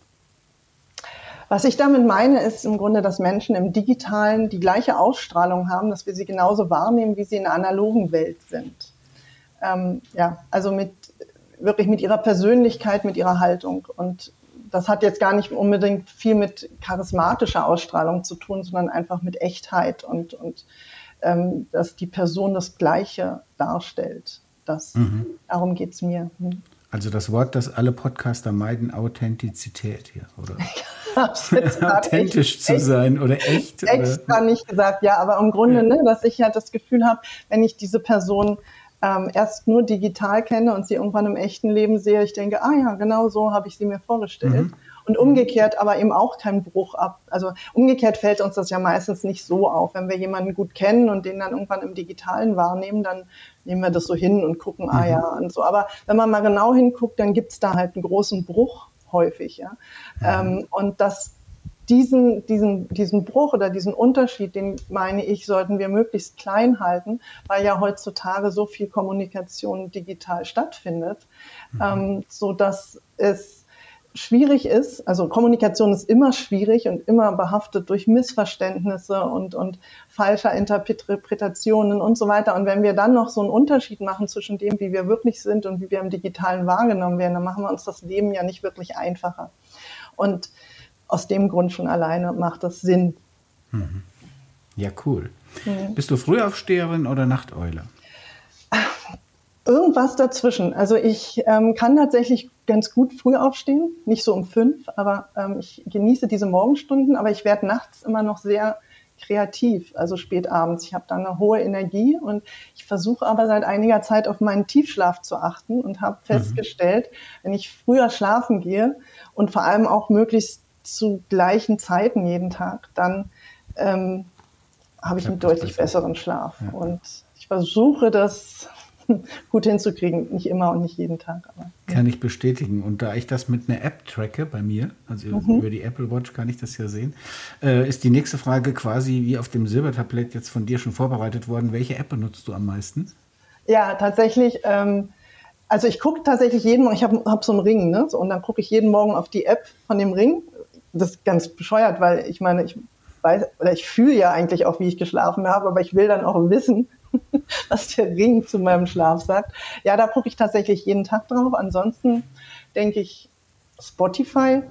Was ich damit meine, ist im Grunde, dass Menschen im Digitalen die gleiche Ausstrahlung haben, dass wir sie genauso wahrnehmen, wie sie in der analogen Welt sind. Ähm, ja, also mit, wirklich mit ihrer Persönlichkeit, mit ihrer Haltung. Und das hat jetzt gar nicht unbedingt viel mit charismatischer Ausstrahlung zu tun, sondern einfach mit Echtheit und, und ähm, dass die Person das Gleiche darstellt. Das, mhm. Darum geht es mir. Hm. Also das Wort, das alle Podcaster meiden, Authentizität hier, oder? Authentisch echt, zu sein oder echt. Extra oder? nicht gesagt, ja, aber im Grunde, ne, dass ich halt das Gefühl habe, wenn ich diese Person ähm, erst nur digital kenne und sie irgendwann im echten Leben sehe, ich denke, ah ja, genau so habe ich sie mir vorgestellt. Mhm. und umgekehrt aber eben auch kein Bruch ab. Also umgekehrt fällt uns das ja meistens nicht so auf. Wenn wir jemanden gut kennen und den dann irgendwann im Digitalen wahrnehmen, dann nehmen wir das so hin und gucken, mhm. ah ja, und so. Aber wenn man mal genau hinguckt, dann gibt es da halt einen großen Bruch häufig. Ja? Mhm. Ähm, und das Diesen, diesen, diesen Bruch oder diesen Unterschied, den meine ich, sollten wir möglichst klein halten, weil ja heutzutage so viel Kommunikation digital stattfindet, mhm. ähm, so dass es schwierig ist. Also Kommunikation ist immer schwierig und immer behaftet durch Missverständnisse und, und falscher Interpretationen und so weiter. Und wenn wir dann noch so einen Unterschied machen zwischen dem, wie wir wirklich sind und wie wir im Digitalen wahrgenommen werden, dann machen wir uns das Leben ja nicht wirklich einfacher. Und aus dem Grund schon alleine macht das Sinn. Mhm. Ja, cool. Mhm. Bist du Frühaufsteherin oder Nachteule? Irgendwas dazwischen. Also ich ähm, kann tatsächlich ganz gut früh aufstehen, nicht so um fünf, aber ähm, ich genieße diese Morgenstunden, aber ich werde nachts immer noch sehr kreativ, also spät abends. Ich habe dann eine hohe Energie und ich versuche aber seit einiger Zeit auf meinen Tiefschlaf zu achten und habe festgestellt, mhm. wenn ich früher schlafen gehe und vor allem auch möglichst zu gleichen Zeiten jeden Tag, dann ähm, habe ich einen deutlich besser. besseren Schlaf. Ja. Und ich versuche das gut hinzukriegen, nicht immer und nicht jeden Tag. Aber, ja. Kann ich bestätigen. Und da ich das mit einer App tracke bei mir, also mhm. über die Apple Watch kann ich das ja sehen, äh, ist die nächste Frage quasi wie auf dem Silbertablett jetzt von dir schon vorbereitet worden. Welche App benutzt du am meisten? Ja, tatsächlich ähm, also ich gucke tatsächlich jeden Morgen, ich habe hab so einen Ring, ne? So, und dann gucke ich jeden Morgen auf die App von dem Ring. Das ist ganz bescheuert, weil ich meine, ich weiß, oder ich fühle ja eigentlich auch, wie ich geschlafen habe, aber ich will dann auch wissen, was der Ring zu meinem Schlaf sagt. Ja, da gucke ich tatsächlich jeden Tag drauf. Ansonsten denke ich Spotify,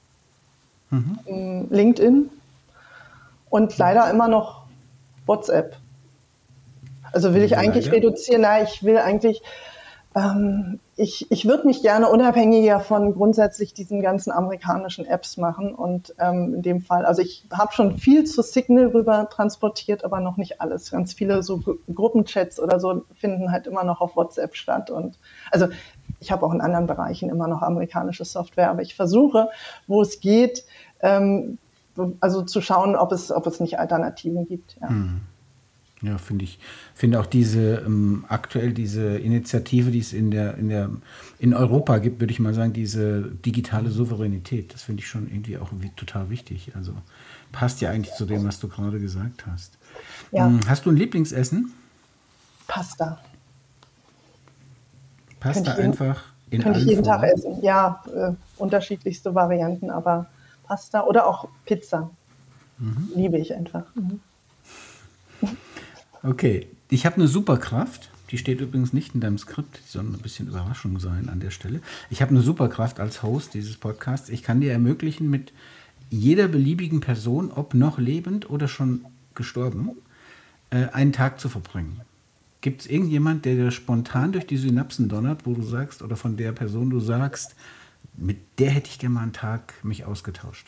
mhm. LinkedIn und leider immer noch WhatsApp. Also will ich eigentlich leider reduzieren, nein, ich will eigentlich Ähm, ich ich würde mich gerne unabhängiger von grundsätzlich diesen ganzen amerikanischen Apps machen und ähm, in dem Fall, also ich habe schon viel zu Signal rüber transportiert, aber noch nicht alles. Ganz viele so Gru- Gruppenchats oder so finden halt immer noch auf WhatsApp statt und also ich habe auch in anderen Bereichen immer noch amerikanische Software, aber ich versuche, wo es geht, ähm, also zu schauen, ob es, ob es nicht Alternativen gibt. Ja. Hm. Ja, finde ich, finde auch diese ähm, aktuell diese Initiative, die es in der, in der, in Europa gibt, würde ich mal sagen, diese digitale Souveränität, das finde ich schon irgendwie auch wie, total wichtig. Also passt ja eigentlich zu dem, was du gerade gesagt hast. Ja. Ähm, hast du ein Lieblingsessen? Pasta. Pasta Könnte ich jeden, einfach in könnte ich jeden Formen? Tag essen. Ja, äh, unterschiedlichste Varianten, aber Pasta oder auch Pizza. Mhm. Liebe ich einfach. Mhm. Okay, ich habe eine Superkraft, die steht übrigens nicht in deinem Skript, die soll ein bisschen Überraschung sein an der Stelle. Ich habe eine Superkraft als Host dieses Podcasts. Ich kann dir ermöglichen, mit jeder beliebigen Person, ob noch lebend oder schon gestorben, äh, einen Tag zu verbringen. Gibt es irgendjemand, der dir spontan durch die Synapsen donnert, wo du sagst, oder von der Person du sagst, mit der hätte ich gerne mal einen Tag mich ausgetauscht?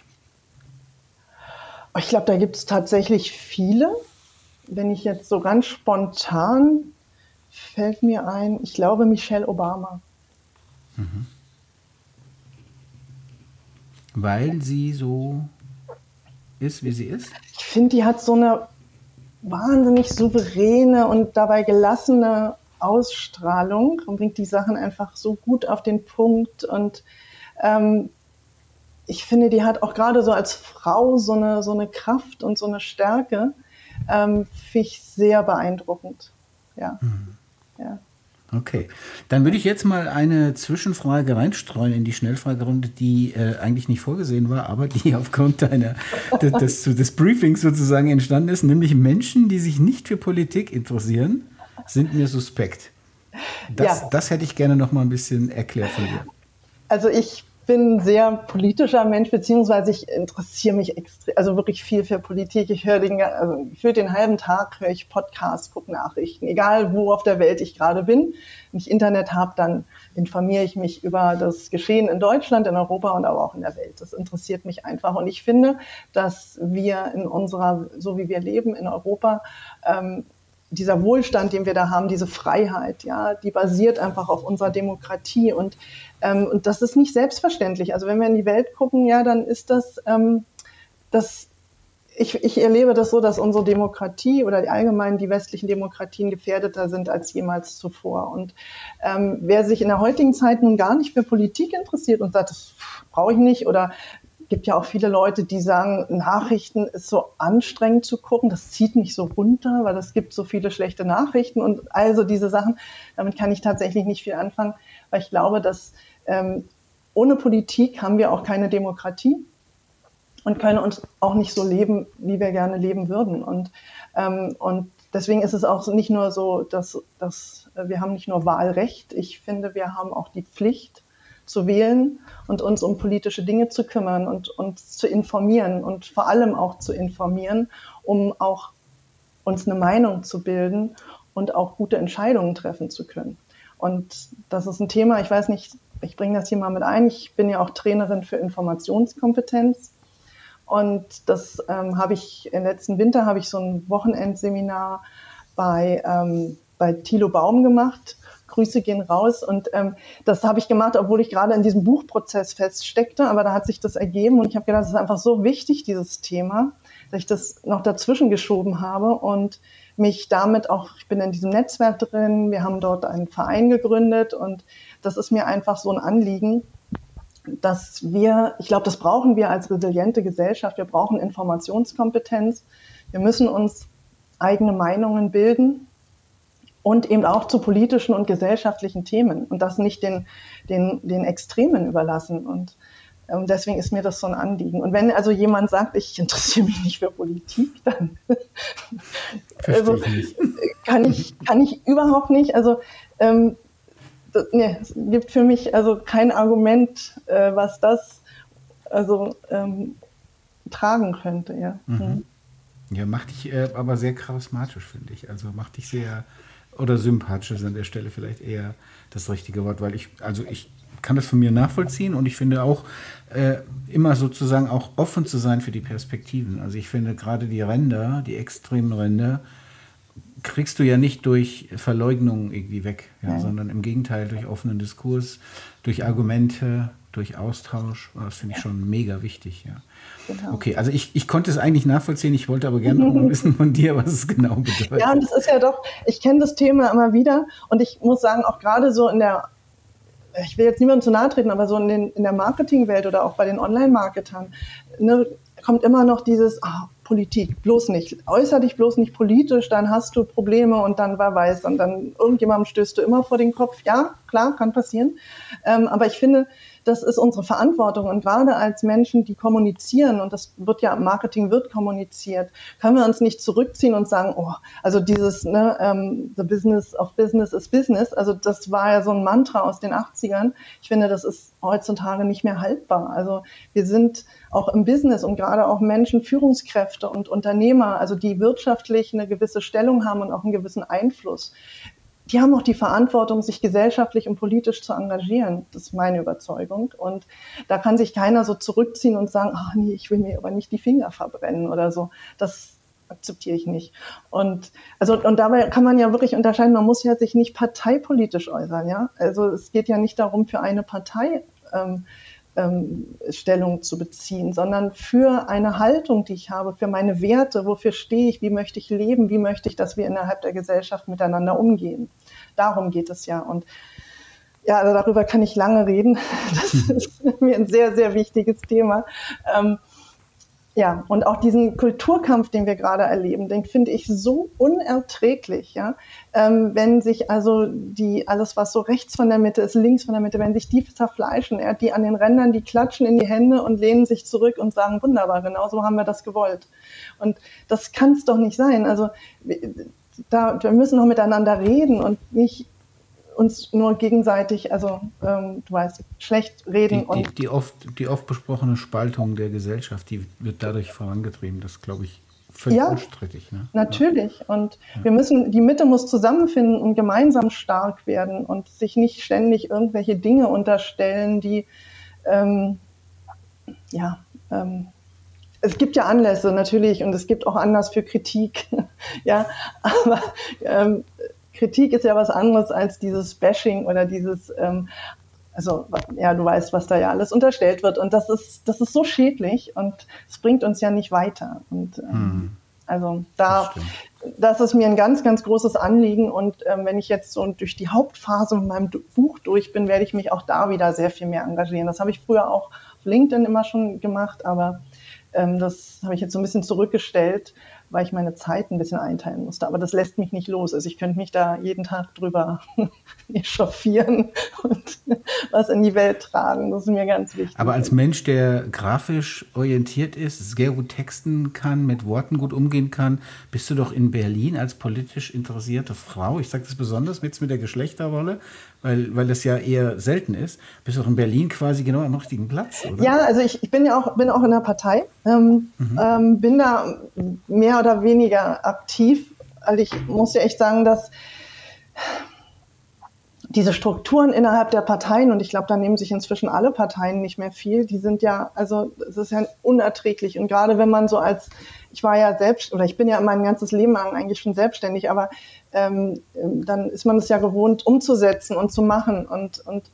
Ich glaube, da gibt es tatsächlich viele. Wenn ich jetzt so ganz spontan, fällt mir ein, ich glaube Michelle Obama. Mhm. Weil sie so ist, wie sie ist? Ich finde, die hat so eine wahnsinnig souveräne und dabei gelassene Ausstrahlung und bringt die Sachen einfach so gut auf den Punkt. Und ähm, ich finde, die hat auch gerade so als Frau so eine, so eine Kraft und so eine Stärke. Ähm, finde ich sehr beeindruckend. Ja. Mhm. Ja. Okay, dann würde ich jetzt mal eine Zwischenfrage reinstreuen in die Schnellfragerunde, die äh, eigentlich nicht vorgesehen war, aber die aufgrund deiner, des, des Briefings sozusagen entstanden ist, nämlich Menschen, die sich nicht für Politik interessieren, sind mir suspekt. Das, ja. das hätte ich gerne noch mal ein bisschen erklärt von dir. Also ich bin ein sehr politischer Mensch, beziehungsweise ich interessiere mich extrem, also wirklich viel für Politik. Ich höre den, also für den halben Tag höre ich Podcasts, gucke Nachrichten, egal wo auf der Welt ich gerade bin. Wenn ich Internet habe, dann informiere ich mich über das Geschehen in Deutschland, in Europa und aber auch in der Welt. Das interessiert mich einfach. Und ich finde, dass wir in unserer, so wie wir leben in Europa, ähm, dieser Wohlstand, den wir da haben, diese Freiheit, ja, die basiert einfach auf unserer Demokratie und, ähm, und das ist nicht selbstverständlich. Also wenn wir in die Welt gucken, ja, dann ist das, ähm, das ich, ich erlebe das so, dass unsere Demokratie oder die allgemein die westlichen Demokratien gefährdeter sind als jemals zuvor. Und ähm, wer sich in der heutigen Zeit nun gar nicht für Politik interessiert und sagt, das brauche ich nicht, oder gibt ja auch viele Leute, die sagen, Nachrichten ist so anstrengend zu gucken, das zieht mich so runter, weil es gibt so viele schlechte Nachrichten und also diese Sachen, damit kann ich tatsächlich nicht viel anfangen, weil ich glaube, dass ähm, ohne Politik haben wir auch keine Demokratie und können uns auch nicht so leben, wie wir gerne leben würden. Und, ähm, und deswegen ist es auch nicht nur so, dass, dass wir haben nicht nur Wahlrecht, ich finde, wir haben auch die Pflicht zu wählen und uns um politische Dinge zu kümmern und uns zu informieren und vor allem auch zu informieren, um auch uns eine Meinung zu bilden und auch gute Entscheidungen treffen zu können. Und das ist ein Thema, ich weiß nicht, ich bringe das hier mal mit ein, ich bin ja auch Trainerin für Informationskompetenz. Und das ähm, habe ich, im letzten Winter habe ich so ein Wochenendseminar bei, ähm, bei Thilo Baum gemacht. Grüße gehen raus. Und ähm, das habe ich gemacht, obwohl ich gerade in diesem Buchprozess feststeckte. Aber da hat sich das ergeben. Und ich habe gedacht, das ist einfach so wichtig, dieses Thema, dass ich das noch dazwischen geschoben habe und mich damit auch, ich bin in diesem Netzwerk drin, wir haben dort einen Verein gegründet. Und das ist mir einfach so ein Anliegen, dass wir, ich glaube, das brauchen wir als resiliente Gesellschaft, wir brauchen Informationskompetenz, wir müssen uns eigene Meinungen bilden und eben auch zu politischen und gesellschaftlichen Themen und das nicht den, den, den Extremen überlassen und ähm, deswegen ist mir das so ein Anliegen. Und wenn also jemand sagt, ich interessiere mich nicht für Politik, dann also, ich kann, ich, kann ich überhaupt nicht, also ähm, Nee, es gibt für mich also kein Argument, äh, was das also ähm, tragen könnte. Ja, mhm. Ja, macht dich äh, aber sehr charismatisch, finde ich. Also macht dich sehr, oder sympathisch ist an der Stelle vielleicht eher das richtige Wort, weil ich, also ich kann das von mir nachvollziehen und ich finde auch äh, immer sozusagen auch offen zu sein für die Perspektiven. Also ich finde gerade die Ränder, die extremen Ränder, kriegst du ja nicht durch Verleugnung irgendwie weg, ja, sondern im Gegenteil durch offenen Diskurs, durch Argumente, durch Austausch. Das finde ich schon mega wichtig. Ja. Genau. Okay, also ich, ich konnte es eigentlich nachvollziehen, ich wollte aber gerne noch mal wissen von dir, was es genau bedeutet. Ja, und das ist ja doch, ich kenne das Thema immer wieder und ich muss sagen, auch gerade so in der, ich will jetzt niemandem zu nahe treten, aber so in, den, in der Marketingwelt oder auch bei den Online-Marketern, ne, kommt immer noch dieses, ah, Politik, bloß nicht, äußer dich bloß nicht politisch, dann hast du Probleme und dann wer weiß, und dann irgendjemandem stößt du immer vor den Kopf. Ja, klar, kann passieren. Ähm, aber ich finde, das ist unsere Verantwortung und gerade als Menschen, die kommunizieren und das wird ja, Marketing wird kommuniziert, können wir uns nicht zurückziehen und sagen, oh, also dieses, ne, um, the business of business is business, also das war ja so ein Mantra aus den achtzigern. Ich finde, das ist heutzutage nicht mehr haltbar. Also wir sind auch im Business und gerade auch Menschen, Führungskräfte und Unternehmer, also die wirtschaftlich eine gewisse Stellung haben und auch einen gewissen Einfluss. Die haben auch die Verantwortung, sich gesellschaftlich und politisch zu engagieren. Das ist meine Überzeugung. Und da kann sich keiner so zurückziehen und sagen, ach nee, ich will mir aber nicht die Finger verbrennen oder so. Das akzeptiere ich nicht. Und, also, und dabei kann man ja wirklich unterscheiden, man muss ja sich nicht parteipolitisch äußern. Ja? Also es geht ja nicht darum, für eine Partei ähm, ähm, Stellung zu beziehen, sondern für eine Haltung, die ich habe, für meine Werte, wofür stehe ich, wie möchte ich leben, wie möchte ich, dass wir innerhalb der Gesellschaft miteinander umgehen. Darum geht es ja. Und ja, also darüber kann ich lange reden. Das ist mir ein sehr, sehr wichtiges Thema. Ähm, Ja, und auch diesen Kulturkampf, den wir gerade erleben, den finde ich so unerträglich, ja. Ähm, wenn sich also die, alles was so rechts von der Mitte ist, links von der Mitte, wenn sich die zerfleischen, ja, die an den Rändern, die klatschen in die Hände und lehnen sich zurück und sagen, wunderbar, genau so haben wir das gewollt. Und das kann es doch nicht sein. Also da, wir müssen noch miteinander reden und nicht uns nur gegenseitig, also ähm, du weißt, schlecht reden. Die, und die, die, oft, die oft besprochene Spaltung der Gesellschaft, die wird dadurch vorangetrieben. Das glaube ich völlig ja, unstrittig. Ne? Natürlich. Und ja. wir müssen, die Mitte muss zusammenfinden und gemeinsam stark werden und sich nicht ständig irgendwelche Dinge unterstellen, die ähm, ja ähm, es gibt ja Anlässe natürlich und es gibt auch Anlass für Kritik, ja, aber ähm, Kritik ist ja was anderes als dieses Bashing oder dieses, ähm, also ja, du weißt, was da ja alles unterstellt wird und das ist, das ist so schädlich und es bringt uns ja nicht weiter und ähm, hm. also da, das, das ist mir ein ganz, ganz großes Anliegen und ähm, wenn ich jetzt so durch die Hauptphase mit meinem Buch durch bin, werde ich mich auch da wieder sehr viel mehr engagieren. Das habe ich früher auch auf LinkedIn immer schon gemacht, aber ähm, das habe ich jetzt so ein bisschen zurückgestellt, weil ich meine Zeit ein bisschen einteilen musste. Aber das lässt mich nicht los. Also ich könnte mich da jeden Tag drüber echauffieren und was in die Welt tragen. Das ist mir ganz wichtig. Aber als Mensch, der grafisch orientiert ist, sehr gut texten kann, mit Worten gut umgehen kann, bist du doch in Berlin als politisch interessierte Frau, ich sage das besonders jetzt mit der Geschlechterrolle, weil, weil das ja eher selten ist, bist du doch in Berlin quasi genau am richtigen Platz, oder? Ja, also ich, ich bin ja auch, bin auch in der Partei, ähm, mhm. ähm, bin da mehr oder weniger aktiv. Also ich muss ja echt sagen, dass diese Strukturen innerhalb der Parteien, und ich glaube, da nehmen sich inzwischen alle Parteien nicht mehr viel, die sind ja, also es ist ja unerträglich. Und gerade wenn man so als, ich war ja selbst, oder ich bin ja mein ganzes Leben lang eigentlich schon selbstständig, aber ähm, dann ist man es ja gewohnt, umzusetzen und zu machen. Und, und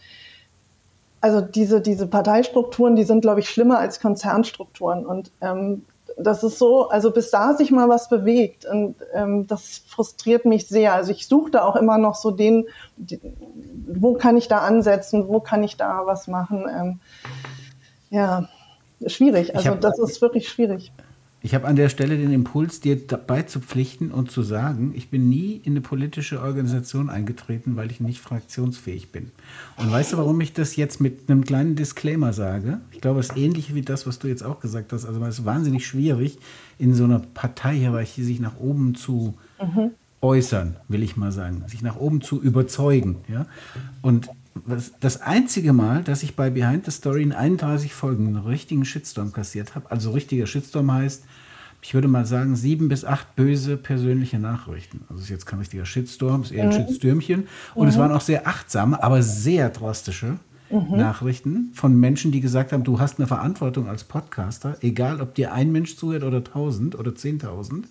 also diese, diese Parteistrukturen, die sind, glaube ich, schlimmer als Konzernstrukturen. Und ähm, das ist so, also bis da sich mal was bewegt und ähm, das frustriert mich sehr. Also ich suche da auch immer noch so den, die, wo kann ich da ansetzen, wo kann ich da was machen. Ähm, ja, schwierig. Also hab, das ist wirklich schwierig. Ich habe an der Stelle den Impuls, dir dabei zu pflichten und zu sagen, ich bin nie in eine politische Organisation eingetreten, weil ich nicht fraktionsfähig bin. Und weißt du, warum ich das jetzt mit einem kleinen Disclaimer sage? Ich glaube, es ist ähnlich wie das, was du jetzt auch gesagt hast. Also es ist wahnsinnig schwierig, in so einer Parteihierarchie sich nach oben zu mhm. äußern, will ich mal sagen. Sich nach oben zu überzeugen. Ja? Und das einzige Mal, dass ich bei Behind the Story in einunddreißig Folgen einen richtigen Shitstorm kassiert habe, also richtiger Shitstorm heißt, ich würde mal sagen, sieben bis acht böse persönliche Nachrichten. Also es ist jetzt kein richtiger Shitstorm, es ist eher ein mhm. Shitstürmchen. Und mhm. es waren auch sehr achtsame, aber sehr drastische mhm. Nachrichten von Menschen, die gesagt haben, du hast eine Verantwortung als Podcaster, egal ob dir ein Mensch zuhört oder tausend oder zehntausend.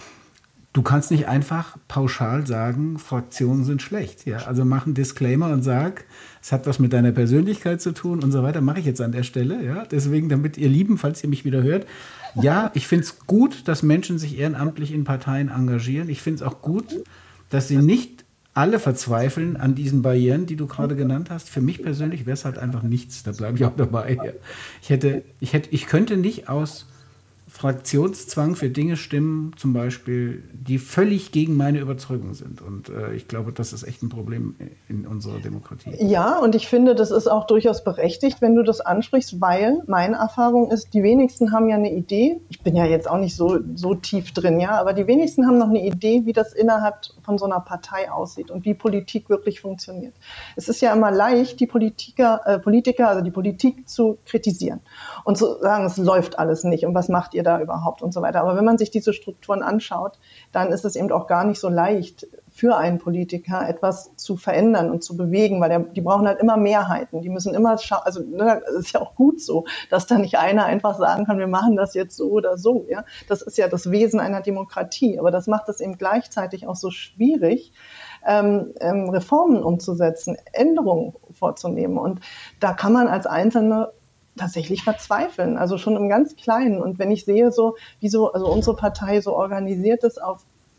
Du kannst nicht einfach pauschal sagen, Fraktionen sind schlecht. Ja? Also mach einen Disclaimer und sag, es hat was mit deiner Persönlichkeit zu tun und so weiter. Mache ich jetzt an der Stelle. Ja? Deswegen, damit ihr Lieben, falls ihr mich wieder hört, ja, ich finde es gut, dass Menschen sich ehrenamtlich in Parteien engagieren. Ich finde es auch gut, dass sie nicht alle verzweifeln an diesen Barrieren, die du gerade genannt hast. Für mich persönlich wäre es halt einfach nichts. Da bleibe ich auch dabei. Ja. Ich hätte, ich hätte, ich könnte nicht aus Fraktionszwang für Dinge stimmen, zum Beispiel, die völlig gegen meine Überzeugung sind. Und äh, ich glaube, das ist echt ein Problem in unserer Demokratie. Ja, und ich finde, das ist auch durchaus berechtigt, wenn du das ansprichst, weil meine Erfahrung ist, die wenigsten haben ja eine Idee. Ich bin ja jetzt auch nicht so, so tief drin, ja, aber die wenigsten haben noch eine Idee, wie das innerhalb von so einer Partei aussieht und wie Politik wirklich funktioniert. Es ist ja immer leicht, die Politiker, äh, Politiker, also die Politik zu kritisieren und zu sagen, es läuft alles nicht und was macht ihr da überhaupt und so weiter. Aber wenn man sich diese Strukturen anschaut, dann ist es eben auch gar nicht so leicht für einen Politiker etwas zu verändern und zu bewegen, weil der, die brauchen halt immer Mehrheiten. Die müssen immer schauen, also ne, das ist ja auch gut so, dass da nicht einer einfach sagen kann, wir machen das jetzt so oder so. Ja, das ist ja das Wesen einer Demokratie. Aber das macht es eben gleichzeitig auch so schwierig, ähm, ähm, Reformen umzusetzen, Änderungen vorzunehmen. Und da kann man als Einzelne tatsächlich verzweifeln, also schon im ganz Kleinen. Und wenn ich sehe, so wie so, also unsere Partei so organisiert ist auf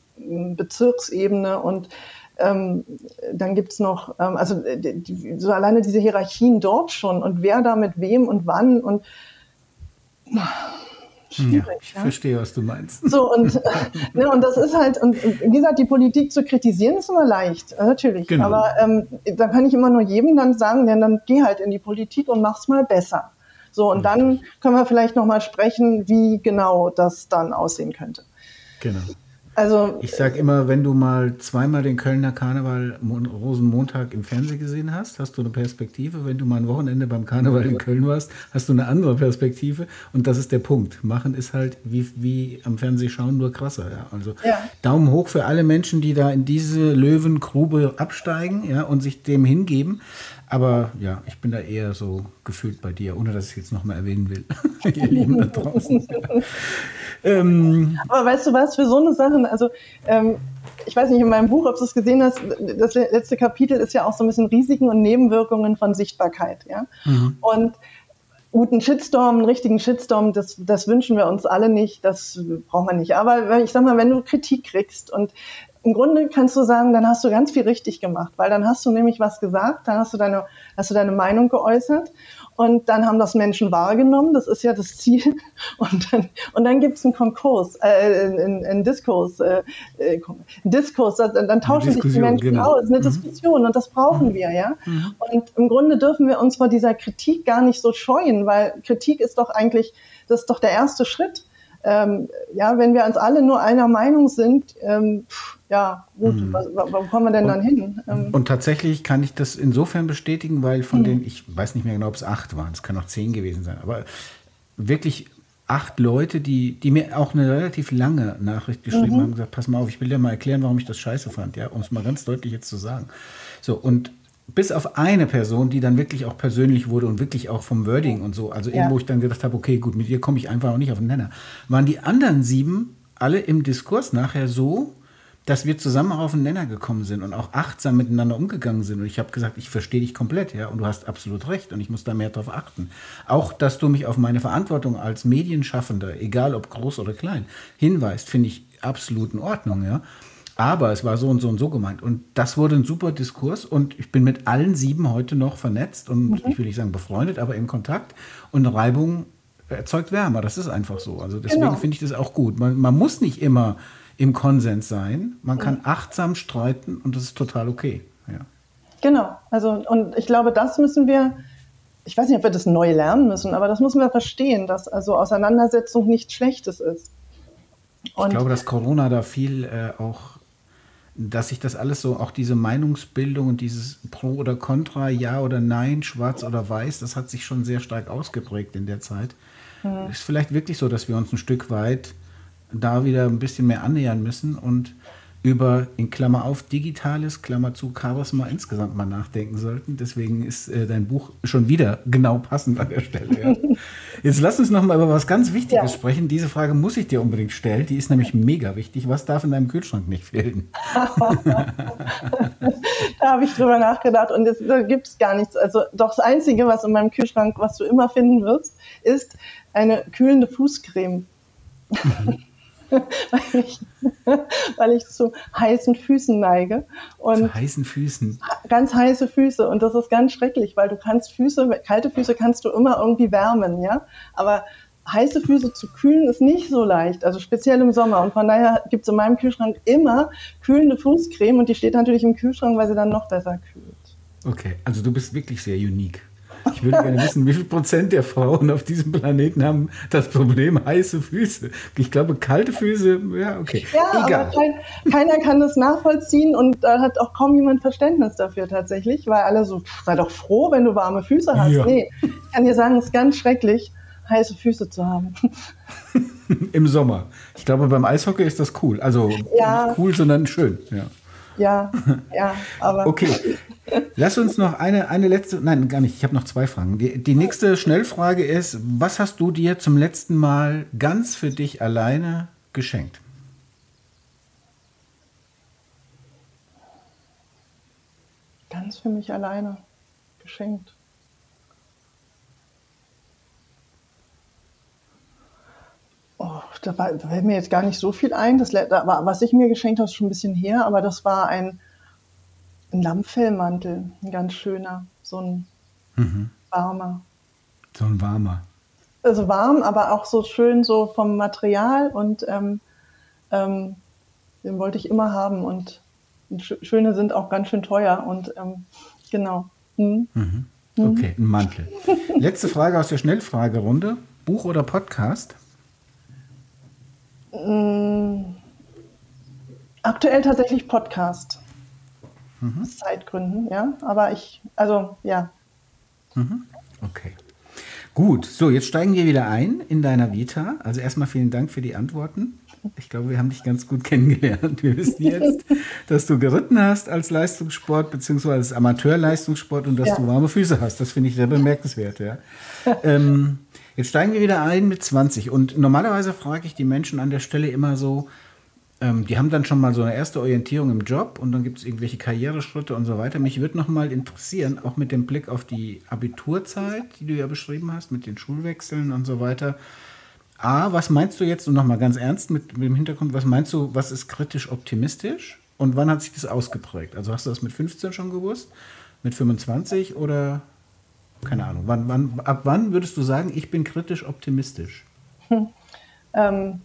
Bezirksebene und ähm, dann gibt's noch, ähm, also die, so alleine diese Hierarchien dort schon und wer da mit wem und wann und schwierig. Ja, ich ja? verstehe, was du meinst. So und, ne, und das ist halt, und wie gesagt, die Politik zu kritisieren ist immer leicht, natürlich. Genau. Aber ähm, da kann ich immer nur jedem dann sagen, ja, dann geh halt in die Politik und mach's mal besser. So, und dann können wir vielleicht nochmal sprechen, wie genau das dann aussehen könnte. Genau. Also Ich sage immer, wenn du mal zweimal den Kölner Karneval Mon- Rosenmontag im Fernsehen gesehen hast, hast du eine Perspektive. Wenn du mal ein Wochenende beim Karneval in Köln warst, hast du eine andere Perspektive. Und das ist der Punkt. Machen ist halt wie, wie am Fernsehen schauen, nur krasser. Ja. Also ja. Daumen hoch für alle Menschen, die da in diese Löwengrube absteigen, ja, und sich dem hingeben. Aber ja, ich bin da eher so gefühlt bei dir, ohne dass ich es jetzt nochmal erwähnen will. Ihr Lieben da draußen. ähm, Aber weißt du was, für so eine Sachen, also ähm, ich weiß nicht, in meinem Buch, ob du es gesehen hast, das letzte Kapitel ist ja auch so ein bisschen Risiken und Nebenwirkungen von Sichtbarkeit. Ja? Mhm. Und gut, einen Shitstorm, einen richtigen Shitstorm, das, das wünschen wir uns alle nicht, das braucht man nicht. Aber ich sag mal, wenn du Kritik kriegst und im Grunde kannst du sagen, dann hast du ganz viel richtig gemacht, weil dann hast du nämlich was gesagt, dann hast du deine, hast du deine Meinung geäußert und dann haben das Menschen wahrgenommen, das ist ja das Ziel. Und dann, und dann gibt es einen Konkurs, äh, einen, einen Diskurs, äh, einen Diskurs, dann, dann tauschen sich die Menschen genau. aus, eine mhm. Diskussion und das brauchen Mhm. wir, ja. Mhm. Und im Grunde dürfen wir uns vor dieser Kritik gar nicht so scheuen, weil Kritik ist doch eigentlich, das ist doch der erste Schritt. Ähm, ja, wenn wir uns alle nur einer Meinung sind, ähm, pff, ja, gut, Mhm. wo kommen wir denn und, dann hin? Ähm, und tatsächlich kann ich das insofern bestätigen, weil von Mhm. den, ich weiß nicht mehr genau, ob es acht waren, es kann auch zehn gewesen sein, aber wirklich acht Leute, die, die mir auch eine relativ lange Nachricht geschrieben Mhm. haben, gesagt, pass mal auf, ich will dir mal erklären, warum ich das scheiße fand, ja, um es mal ganz deutlich jetzt zu sagen. So, und bis auf eine Person, die dann wirklich auch persönlich wurde und wirklich auch vom Wording und so, also Ja. eben, wo ich dann gedacht habe, okay, gut, mit dir komme ich einfach auch nicht auf den Nenner, waren die anderen sieben alle im Diskurs nachher so, dass wir zusammen auf den Nenner gekommen sind und auch achtsam miteinander umgegangen sind. Und ich habe gesagt, ich verstehe dich komplett, ja, und du hast absolut recht und ich muss da mehr drauf achten. Auch, dass du mich auf meine Verantwortung als Medienschaffender, egal ob groß oder klein, hinweist, finde ich absolut in Ordnung, ja. Aber es war so und so und so gemeint. Und das wurde ein super Diskurs und ich bin mit allen sieben heute noch vernetzt und Mhm. ich will nicht sagen befreundet, aber im Kontakt. Und Reibung erzeugt Wärme. Das ist einfach so. Also deswegen Genau. finde ich das auch gut. Man, man muss nicht immer im Konsens sein. Man kann achtsam streiten und das ist total okay. Ja. Genau, also und ich glaube, das müssen wir, ich weiß nicht, ob wir das neu lernen müssen, aber das müssen wir verstehen, dass also Auseinandersetzung nichts Schlechtes ist. Ich Und glaube, dass Corona da viel äh, auch, dass sich das alles so, auch diese Meinungsbildung und dieses Pro oder Contra, Ja oder Nein, Schwarz oder Weiß, das hat sich schon sehr stark ausgeprägt in der Zeit. Mhm. Ist vielleicht wirklich so, dass wir uns ein Stück weit da wieder ein bisschen mehr annähern müssen und über, in Klammer auf, Digitales, Klammer zu, Chaos mal insgesamt mal nachdenken sollten. Deswegen ist äh, dein Buch schon wieder genau passend an der Stelle. Ja. Jetzt lass uns noch mal über was ganz Wichtiges Ja. sprechen. Diese Frage muss ich dir unbedingt stellen. Die ist nämlich mega wichtig. Was darf in deinem Kühlschrank nicht fehlen? Da habe ich drüber nachgedacht und es, da gibt es gar nichts. Also doch das Einzige, was in meinem Kühlschrank, was du immer finden wirst, ist eine kühlende Fußcreme. weil, ich, weil ich zu heißen Füßen neige und Zu heißen Füßen. ganz heiße Füße und das ist ganz schrecklich, weil du kannst Füße, kalte Füße kannst du immer irgendwie wärmen, ja, aber heiße Füße zu kühlen ist nicht so leicht, also speziell im Sommer und von daher gibt es in meinem Kühlschrank immer kühlende Fußcreme und die steht natürlich im Kühlschrank, weil sie dann noch besser kühlt. Okay, also du bist wirklich sehr unique. Ich würde gerne wissen, wie viel Prozent der Frauen auf diesem Planeten haben das Problem heiße Füße. Ich glaube, kalte Füße, ja, okay. Ja, Egal. aber kein, keiner kann das nachvollziehen und da hat auch kaum jemand Verständnis dafür tatsächlich, weil alle so, sei doch froh, wenn du warme Füße hast. Ja. Nee, ich kann dir sagen, es ist ganz schrecklich, heiße Füße zu haben. Im Sommer. Ich glaube, beim Eishockey ist das cool. Also Ja. nicht cool, sondern schön. Ja. Ja, ja, aber Okay. Lass uns noch eine, eine letzte, nein, gar nicht, ich habe noch zwei Fragen. Die, die nächste Schnellfrage ist, was hast du dir zum letzten Mal ganz für dich alleine geschenkt? ganz für mich alleine geschenkt. Oh, da, war, da fällt mir jetzt gar nicht so viel ein. Das, da war, was ich mir geschenkt habe, ist schon ein bisschen her, aber das war ein, ein Lammfellmantel, ein ganz schöner, so ein Mhm. warmer. So ein warmer. Also warm, aber auch so schön so vom Material und ähm, ähm, den wollte ich immer haben und sch- schöne sind auch ganz schön teuer und ähm, genau. Hm. Mhm. Okay, ein Mantel. Letzte Frage aus der Aktuell tatsächlich Podcast. Mhm. Aus Zeitgründen, ja. Aber ich, also, ja. Mhm. Okay. Gut, so, jetzt steigen wir wieder ein in deiner Vita. Also erstmal vielen Dank für die Antworten. Ich glaube, wir haben dich ganz gut kennengelernt. Wir wissen jetzt, dass du geritten hast als Leistungssport, beziehungsweise als Amateurleistungssport und dass ja. du warme Füße hast. Das finde ich sehr bemerkenswert. Ja. ähm, jetzt steigen wir wieder ein mit zwanzig. Und normalerweise frage ich die Menschen an der Stelle immer so, ähm, die haben dann schon mal so eine erste Orientierung im Job und dann gibt es irgendwelche Karriereschritte und so weiter. Mich würde noch mal interessieren, auch mit dem Blick auf die Abiturzeit, die du ja beschrieben hast, mit den Schulwechseln und so weiter. A, was meinst du jetzt, und nochmal ganz ernst mit, mit dem Hintergrund, was meinst du, was ist kritisch optimistisch und wann hat sich das ausgeprägt? Also hast du das mit fünfzehn schon gewusst, mit fünfundzwanzig oder keine Ahnung, wann, wann, ab wann würdest du sagen, ich bin kritisch optimistisch? Hm, ähm,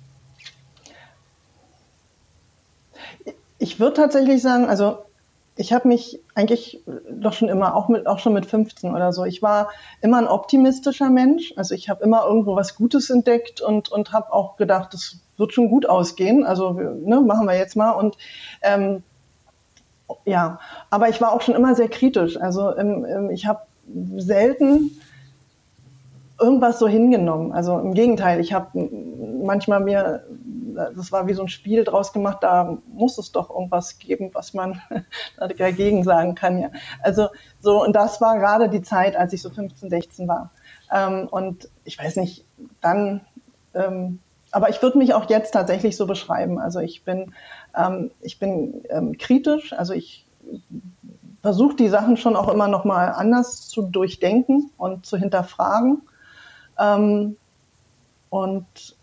ich würde tatsächlich sagen, also ich habe mich eigentlich doch schon immer, auch, mit, auch schon mit fünfzehn oder so, ich war immer ein optimistischer Mensch. Also ich habe immer irgendwo was Gutes entdeckt und, und habe auch gedacht, das wird schon gut ausgehen. Also ne, machen wir jetzt mal. Und ähm, ja, aber ich war auch schon immer sehr kritisch. Also ähm, ich habe selten irgendwas so hingenommen. Also im Gegenteil, ich habe manchmal mir, das war wie so ein Spiel draus gemacht, da muss es doch irgendwas geben, was man dagegen sagen kann. Ja. Also so, und das war gerade die Zeit, als ich so fünfzehn, sechzehn war. Ähm, und ich weiß nicht, dann, ähm, aber ich würde mich auch jetzt tatsächlich so beschreiben. Also ich bin, ähm, ich bin ähm, kritisch, also ich versuche die Sachen schon auch immer noch mal anders zu durchdenken und zu hinterfragen. Ähm, und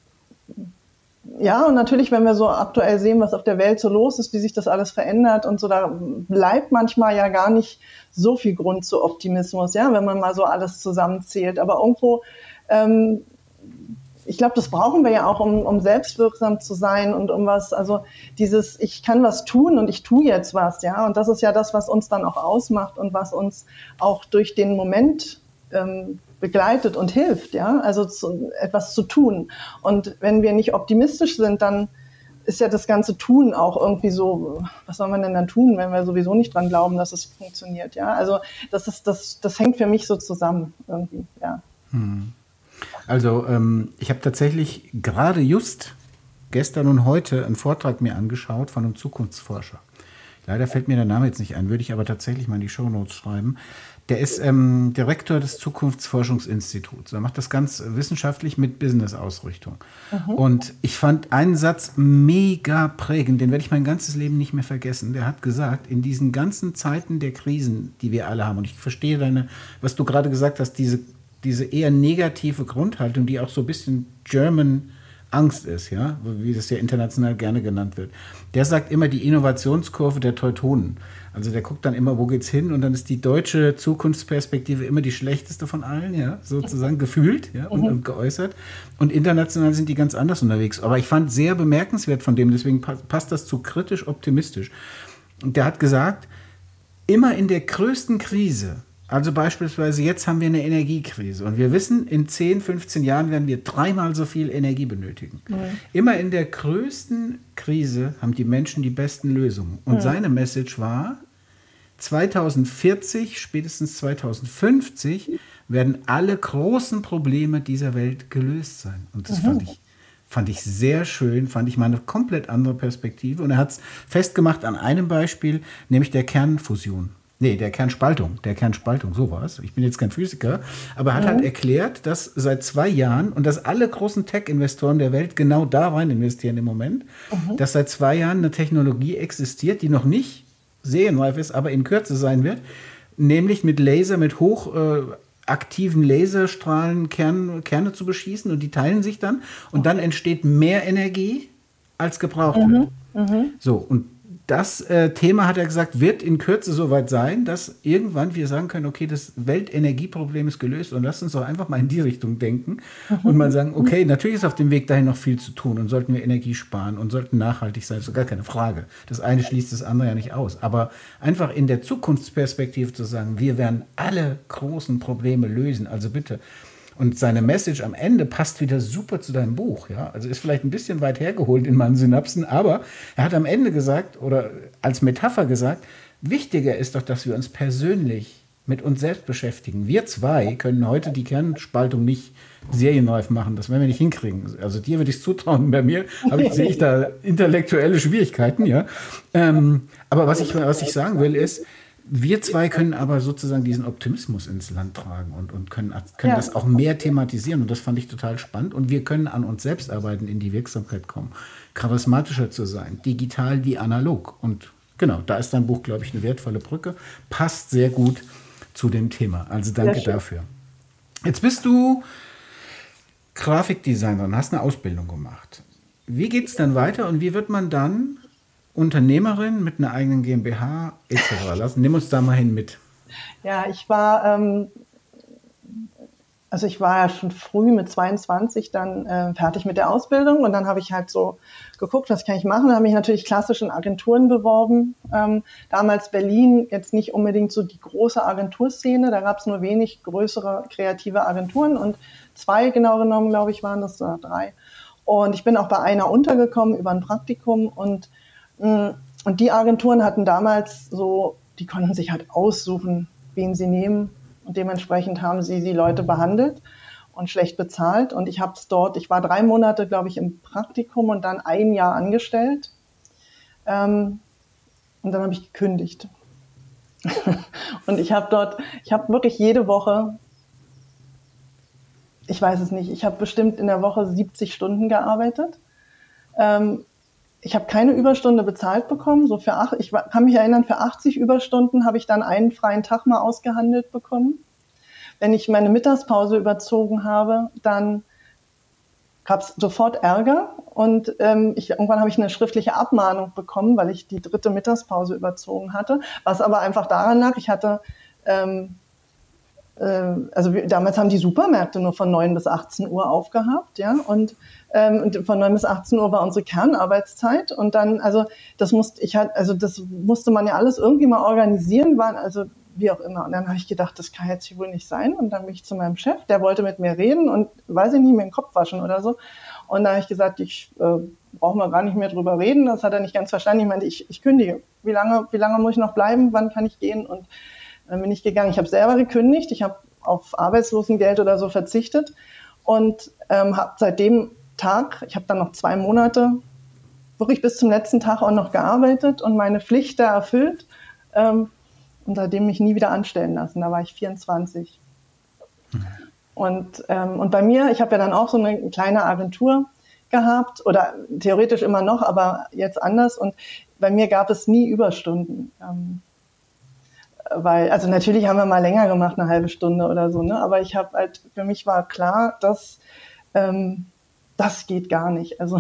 ja, und natürlich, wenn wir so aktuell sehen, was auf der Welt so los ist, wie sich das alles verändert und so, da bleibt manchmal ja gar nicht so viel Grund zu Optimismus, ja, wenn man mal so alles zusammenzählt. Aber irgendwo, ähm, ich glaube, das brauchen wir ja auch, um, um selbstwirksam zu sein und um was, also dieses, ich kann was tun und ich tue jetzt was, ja, und das ist ja das, was uns dann auch ausmacht und was uns auch durch den Moment ähm, begleitet und hilft, ja, also zu, etwas zu tun. Und wenn wir nicht optimistisch sind, dann ist ja das ganze Tun auch irgendwie so, was soll man denn dann tun, wenn wir sowieso nicht dran glauben, dass es funktioniert, ja. Also das ist, das, das hängt für mich so zusammen irgendwie, ja. Hm. Also ähm, ich habe tatsächlich gerade just gestern und heute einen Vortrag mir angeschaut von einem Zukunftsforscher. Leider fällt mir der Name jetzt nicht ein, würde ich aber tatsächlich mal in die Shownotes schreiben. Der ist ähm, Direktor des Zukunftsforschungsinstituts. Er macht das ganz wissenschaftlich mit Business-Ausrichtung. Mhm. Und ich fand einen Satz mega prägend, den werde ich mein ganzes Leben nicht mehr vergessen. Der hat gesagt, in diesen ganzen Zeiten der Krisen, die wir alle haben, und ich verstehe deine, was du gerade gesagt hast, diese, diese eher negative Grundhaltung, die auch so ein bisschen German Angst ist, ja, wie das ja international gerne genannt wird. Der sagt immer die Innovationskurve der Teutonen. Also der guckt dann immer, wo geht's hin? Und dann ist die deutsche Zukunftsperspektive immer die schlechteste von allen, ja, sozusagen gefühlt, ja, und, mhm. und geäußert. Und international sind die ganz anders unterwegs. Aber ich fand sehr bemerkenswert von dem, deswegen passt das zu kritisch optimistisch. Und der hat gesagt, immer in der größten Krise, also beispielsweise jetzt haben wir eine Energiekrise und wir wissen, in zehn, fünfzehn Jahren werden wir dreimal so viel Energie benötigen. Mhm. Immer in der größten Krise haben die Menschen die besten Lösungen. Und mhm. seine Message war, zweitausendvierzig, spätestens zweitausendfünfzig werden alle großen Probleme dieser Welt gelöst sein. Und das mhm. fand ich, fand ich sehr schön, fand ich mal eine komplett andere Perspektive. Und er hat es festgemacht an einem Beispiel, nämlich der Kernfusion. Nee, der Kernspaltung, der Kernspaltung, sowas. Ich bin jetzt kein Physiker, aber er hat mhm. halt erklärt, dass seit zwei Jahren und dass alle großen Tech-Investoren der Welt genau da rein investieren im Moment, mhm. dass seit zwei Jahren eine Technologie existiert, die noch nicht serienreif ist, aber in Kürze sein wird, nämlich mit Laser, mit hochaktiven äh, Laserstrahlen Kern, Kerne zu beschießen und die teilen sich dann und dann entsteht mehr Energie, als gebraucht mhm. wird. Mhm. So, und das äh, Thema, hat er gesagt, wird in Kürze soweit sein, dass irgendwann wir sagen können, okay, das Weltenergieproblem ist gelöst und lasst uns doch einfach mal in die Richtung denken mhm. und mal sagen, okay, natürlich ist auf dem Weg dahin noch viel zu tun und sollten wir Energie sparen und sollten nachhaltig sein, das ist gar keine Frage. Das eine schließt das andere ja nicht aus. Aber einfach in der Zukunftsperspektive zu sagen, wir werden alle großen Probleme lösen, also bitte. Und seine Message am Ende passt wieder super zu deinem Buch. Ja? Also ist vielleicht ein bisschen weit hergeholt in meinen Synapsen, aber er hat am Ende gesagt oder als Metapher gesagt, wichtiger ist doch, dass wir uns persönlich mit uns selbst beschäftigen. Wir zwei können heute die Kernspaltung nicht serienreif machen. Das werden wir nicht hinkriegen. Also dir würde ich es zutrauen. Bei mir ich, sehe ich da intellektuelle Schwierigkeiten. Ja. Ähm, aber was ich, was ich sagen will, ist, wir zwei können aber sozusagen diesen Optimismus ins Land tragen und, und können, können ja. das auch mehr thematisieren. Und das fand ich total spannend. Und wir können an uns selbst arbeiten, in die Wirksamkeit kommen, charismatischer zu sein, digital wie analog. Und genau, da ist dein Buch, glaube ich, eine wertvolle Brücke. Passt sehr gut zu dem Thema. Also danke dafür. Jetzt bist du Grafikdesignerin, hast eine Ausbildung gemacht. Wie geht es dann weiter und wie wird man dann Unternehmerin mit einer eigenen GmbH et cetera? Lass, nimm uns da mal hin mit. Ja, ich war, ähm, also ich war ja schon früh mit zweiundzwanzig dann äh, fertig mit der Ausbildung und dann habe ich halt so geguckt, was kann ich machen. Da habe mich natürlich klassisch in Agenturen beworben. Ähm, damals Berlin, jetzt nicht unbedingt so die große Agenturszene, da gab es nur wenig größere kreative Agenturen und zwei genau genommen, glaube ich, waren das oder drei. Und ich bin auch bei einer untergekommen über ein Praktikum und, mh, und die Agenturen hatten damals so, die konnten sich halt aussuchen, wen sie nehmen. Und dementsprechend haben sie die Leute behandelt und schlecht bezahlt. Und ich habe es dort, ich war drei Monate, glaube ich, im Praktikum und dann ein Jahr angestellt. Ähm, und dann habe ich gekündigt. Und ich habe dort, ich habe wirklich jede Woche, ich weiß es nicht, ich habe bestimmt in der Woche siebzig Stunden gearbeitet. Ähm, ich habe keine Überstunde bezahlt bekommen. So für acht, ich kann mich erinnern, für achtzig Überstunden habe ich dann einen freien Tag mal ausgehandelt bekommen. Wenn ich meine Mittagspause überzogen habe, dann gab es sofort Ärger. Und ähm, ich, irgendwann habe ich eine schriftliche Abmahnung bekommen, weil ich die dritte Mittagspause überzogen hatte. Was aber einfach daran lag, ich hatte... Ähm, also damals haben die Supermärkte nur von neun bis achtzehn Uhr aufgehabt, ja, und ähm, von neun bis achtzehn Uhr war unsere Kernarbeitszeit und dann, also das musste ich halt, also das musste man ja alles irgendwie mal organisieren, waren also wie auch immer. Und dann habe ich gedacht, das kann jetzt hier wohl nicht sein. Und dann bin ich zu meinem Chef, der wollte mit mir reden und weiß ich nicht, mir den Kopf waschen oder so. Und da habe ich gesagt, ich äh, brauchen wir gar nicht mehr drüber reden. Das hat er nicht ganz verstanden. Ich meinte, ich, ich kündige. Wie lange, wie lange muss ich noch bleiben? Wann kann ich gehen? Und dann bin ich gegangen. Ich habe selber gekündigt. Ich habe auf Arbeitslosengeld oder so verzichtet und ähm, habe seit dem Tag, ich habe dann noch zwei Monate, wirklich bis zum letzten Tag auch noch gearbeitet und meine Pflicht da erfüllt ähm, und seitdem mich nie wieder anstellen lassen. Da war ich vierundzwanzig. Mhm. Und, ähm, und bei mir, ich habe ja dann auch so eine kleine Agentur gehabt oder theoretisch immer noch, aber jetzt anders. Und bei mir gab es nie Überstunden. Ähm, Weil, also natürlich haben wir mal länger gemacht, eine halbe Stunde oder so, ne? Aber ich habe halt, für mich war klar, dass ähm, das geht gar nicht. Also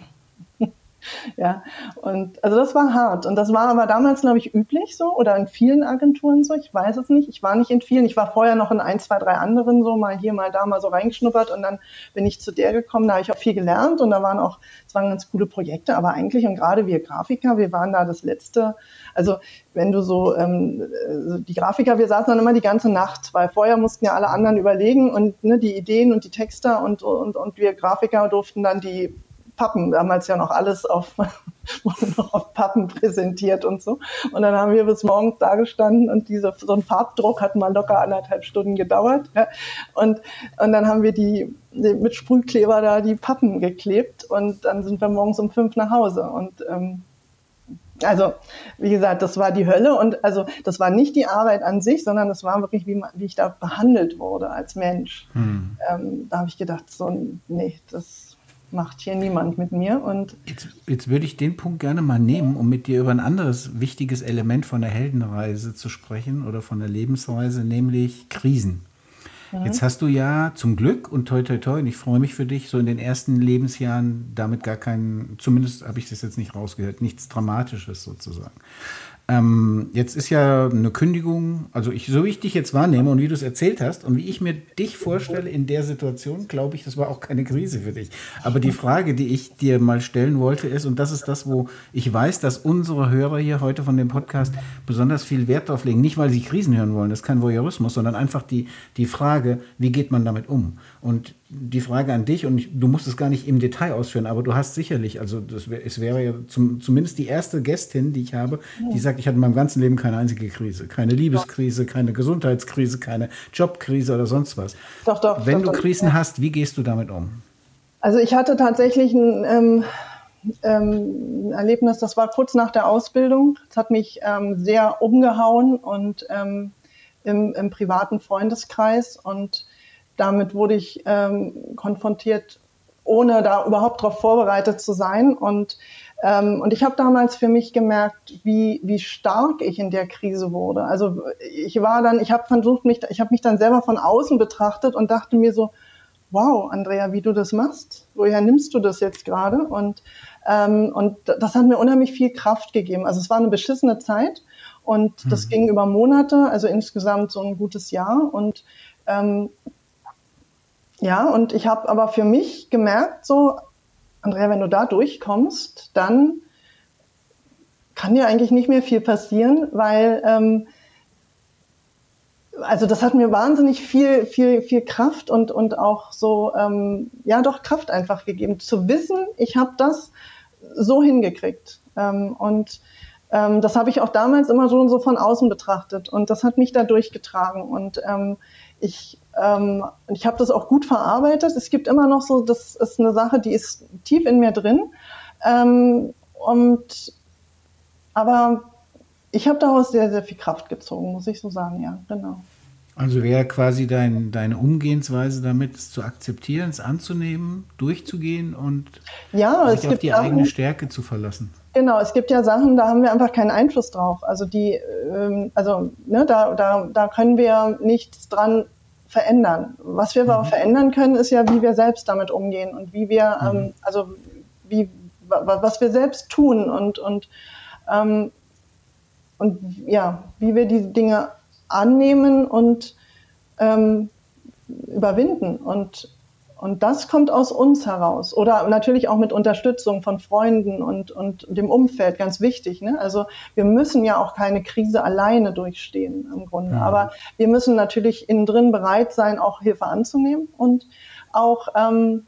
ja, und also das war hart. Und das war aber damals, glaube ich, üblich so oder in vielen Agenturen so. Ich weiß es nicht. Ich war nicht in vielen. Ich war vorher noch in ein, zwei, drei anderen so, mal hier, mal da, mal so reingeschnuppert. Und dann bin ich zu der gekommen. Da habe ich auch viel gelernt und da waren auch, es waren ganz coole Projekte. Aber eigentlich, und gerade wir Grafiker, wir waren da das Letzte. Also wenn du so, ähm, die Grafiker, wir saßen dann immer die ganze Nacht, weil vorher mussten ja alle anderen überlegen und ne, die Ideen und die Texte und, und, und wir Grafiker durften dann die Pappen, damals ja noch alles auf, noch auf Pappen präsentiert und so. Und dann haben wir bis morgens da gestanden und diese, so ein Farbdruck hat mal locker anderthalb Stunden gedauert. Ja. Und, und dann haben wir die, die mit Sprühkleber da die Pappen geklebt und dann sind wir morgens um fünf nach Hause. Und ähm, also, wie gesagt, das war die Hölle und also das war nicht die Arbeit an sich, sondern das war wirklich, wie, wie ich da behandelt wurde als Mensch. Hm. Ähm, da habe ich gedacht, so, nee, das macht hier niemand mit mir. Und jetzt, jetzt würde ich den Punkt gerne mal nehmen, um mit dir über ein anderes wichtiges Element von der Heldenreise zu sprechen oder von der Lebensreise, nämlich Krisen. Mhm. Jetzt hast du ja zum Glück und toi toi toi, und ich freue mich für dich, so in den ersten Lebensjahren damit gar keinen, zumindest habe ich das jetzt nicht rausgehört, nichts Dramatisches sozusagen. Ähm, jetzt ist ja eine Kündigung, also ich, so wie ich dich jetzt wahrnehme und wie du es erzählt hast und wie ich mir dich vorstelle in der Situation, glaube ich, das war auch keine Krise für dich. Aber die Frage, die ich dir mal stellen wollte, ist, und das ist das, wo ich weiß, dass unsere Hörer hier heute von dem Podcast besonders viel Wert drauf legen, nicht weil sie Krisen hören wollen, das ist kein Voyeurismus, sondern einfach die, die Frage, Frage, wie geht man damit um? Und die Frage an dich, und ich, du musst es gar nicht im Detail ausführen, aber du hast sicherlich, also das wär, es wäre ja zum, zumindest die erste Gästin, die ich habe, die sagt, ich hatte in meinem ganzen Leben keine einzige Krise. Keine Liebeskrise, keine Gesundheitskrise, keine Jobkrise oder sonst was. Doch, doch. Wenn doch, du doch, Krisen ja. hast, wie gehst du damit um? Also ich hatte tatsächlich ein ähm, ähm, Erlebnis, das war kurz nach der Ausbildung. Das hat mich ähm, sehr umgehauen und ähm, im, im privaten Freundeskreis, und damit wurde ich ähm, konfrontiert, ohne da überhaupt darauf vorbereitet zu sein. Und, ähm, und ich habe damals für mich gemerkt, wie, wie stark ich in der Krise wurde. Also ich war dann, ich habe versucht, mich, ich habe mich dann selber von außen betrachtet und dachte mir so, wow, Andrea, wie du das machst, woher nimmst du das jetzt gerade? Und, ähm, und das hat mir unheimlich viel Kraft gegeben. Also es war eine beschissene Zeit und das mhm. ging über Monate, also insgesamt so ein gutes Jahr. Und ähm, ja, und ich habe aber für mich gemerkt, so, Andrea, wenn du da durchkommst, dann kann dir eigentlich nicht mehr viel passieren, weil ähm, also das hat mir wahnsinnig viel, viel, viel Kraft und, und auch so, ähm, ja doch Kraft einfach gegeben, zu wissen, ich habe das so hingekriegt. Ähm, und ähm, das habe ich auch damals immer schon so von außen betrachtet und das hat mich da durchgetragen. Und ähm, ich, ähm, ich habe das auch gut verarbeitet. Es gibt immer noch so, das ist eine Sache, die ist tief in mir drin. Ähm, und aber ich habe daraus sehr, sehr viel Kraft gezogen, muss ich so sagen, ja, genau. Also wäre quasi dein, deine Umgehensweise damit, es zu akzeptieren, es anzunehmen, durchzugehen und ja, sich es auf gibt die Sachen, eigene Stärke zu verlassen. Genau, es gibt ja Sachen, da haben wir einfach keinen Einfluss drauf. Also die, ähm, also ne, da, da, da können wir nichts dran verändern. Was wir mhm. aber verändern können, ist ja, wie wir selbst damit umgehen und wie wir, mhm. ähm, also wie, was wir selbst tun und und ähm, und ja, wie wir diese Dinge annehmen und ähm, überwinden. Und, und das kommt aus uns heraus. Oder natürlich auch mit Unterstützung von Freunden und, und dem Umfeld, ganz wichtig. Ne? Also wir müssen ja auch keine Krise alleine durchstehen im Grunde. Mhm. Aber wir müssen natürlich innen drin bereit sein, auch Hilfe anzunehmen und auch ähm,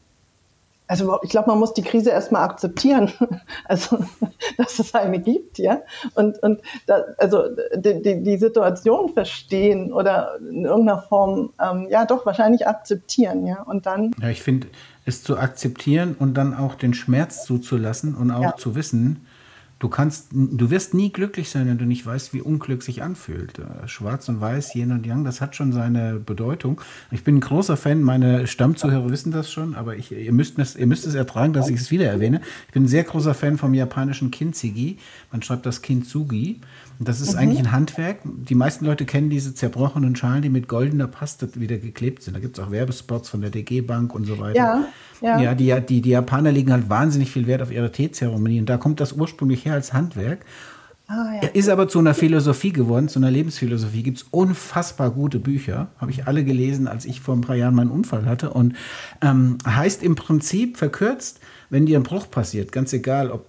also ich glaube, man muss die Krise erstmal akzeptieren, also dass es eine gibt, ja, und und da, also die, die, die Situation verstehen oder in irgendeiner Form, ähm, ja, doch wahrscheinlich akzeptieren, ja, und dann. Ja, ich finde, es zu akzeptieren und dann auch den Schmerz zuzulassen und auch ja. zu wissen, du kannst, du wirst nie glücklich sein, wenn du nicht weißt, wie Unglück sich anfühlt. Schwarz und Weiß, Yin und Yang, das hat schon seine Bedeutung. Ich bin ein großer Fan, meine Stammzuhörer wissen das schon, aber ich, ihr, müsst es, ihr müsst es ertragen, dass ich es wieder erwähne. Ich bin ein sehr großer Fan vom japanischen Kintsugi. Man schreibt das Kintsugi. Das ist mhm. eigentlich ein Handwerk. Die meisten Leute kennen diese zerbrochenen Schalen, die mit goldener Paste wieder geklebt sind. Da gibt es auch Werbespots von der D G Bank und so weiter. Ja, ja. ja die, die, die Japaner legen halt wahnsinnig viel Wert auf ihre Teezeremonie. Und da kommt das ursprünglich her als Handwerk. Ah, ja. Er ist aber zu einer Philosophie geworden, zu einer Lebensphilosophie. Gibt es unfassbar gute Bücher. Habe ich alle gelesen, als ich vor ein paar Jahren meinen Unfall hatte. Und ähm, heißt im Prinzip verkürzt, wenn dir ein Bruch passiert, ganz egal, ob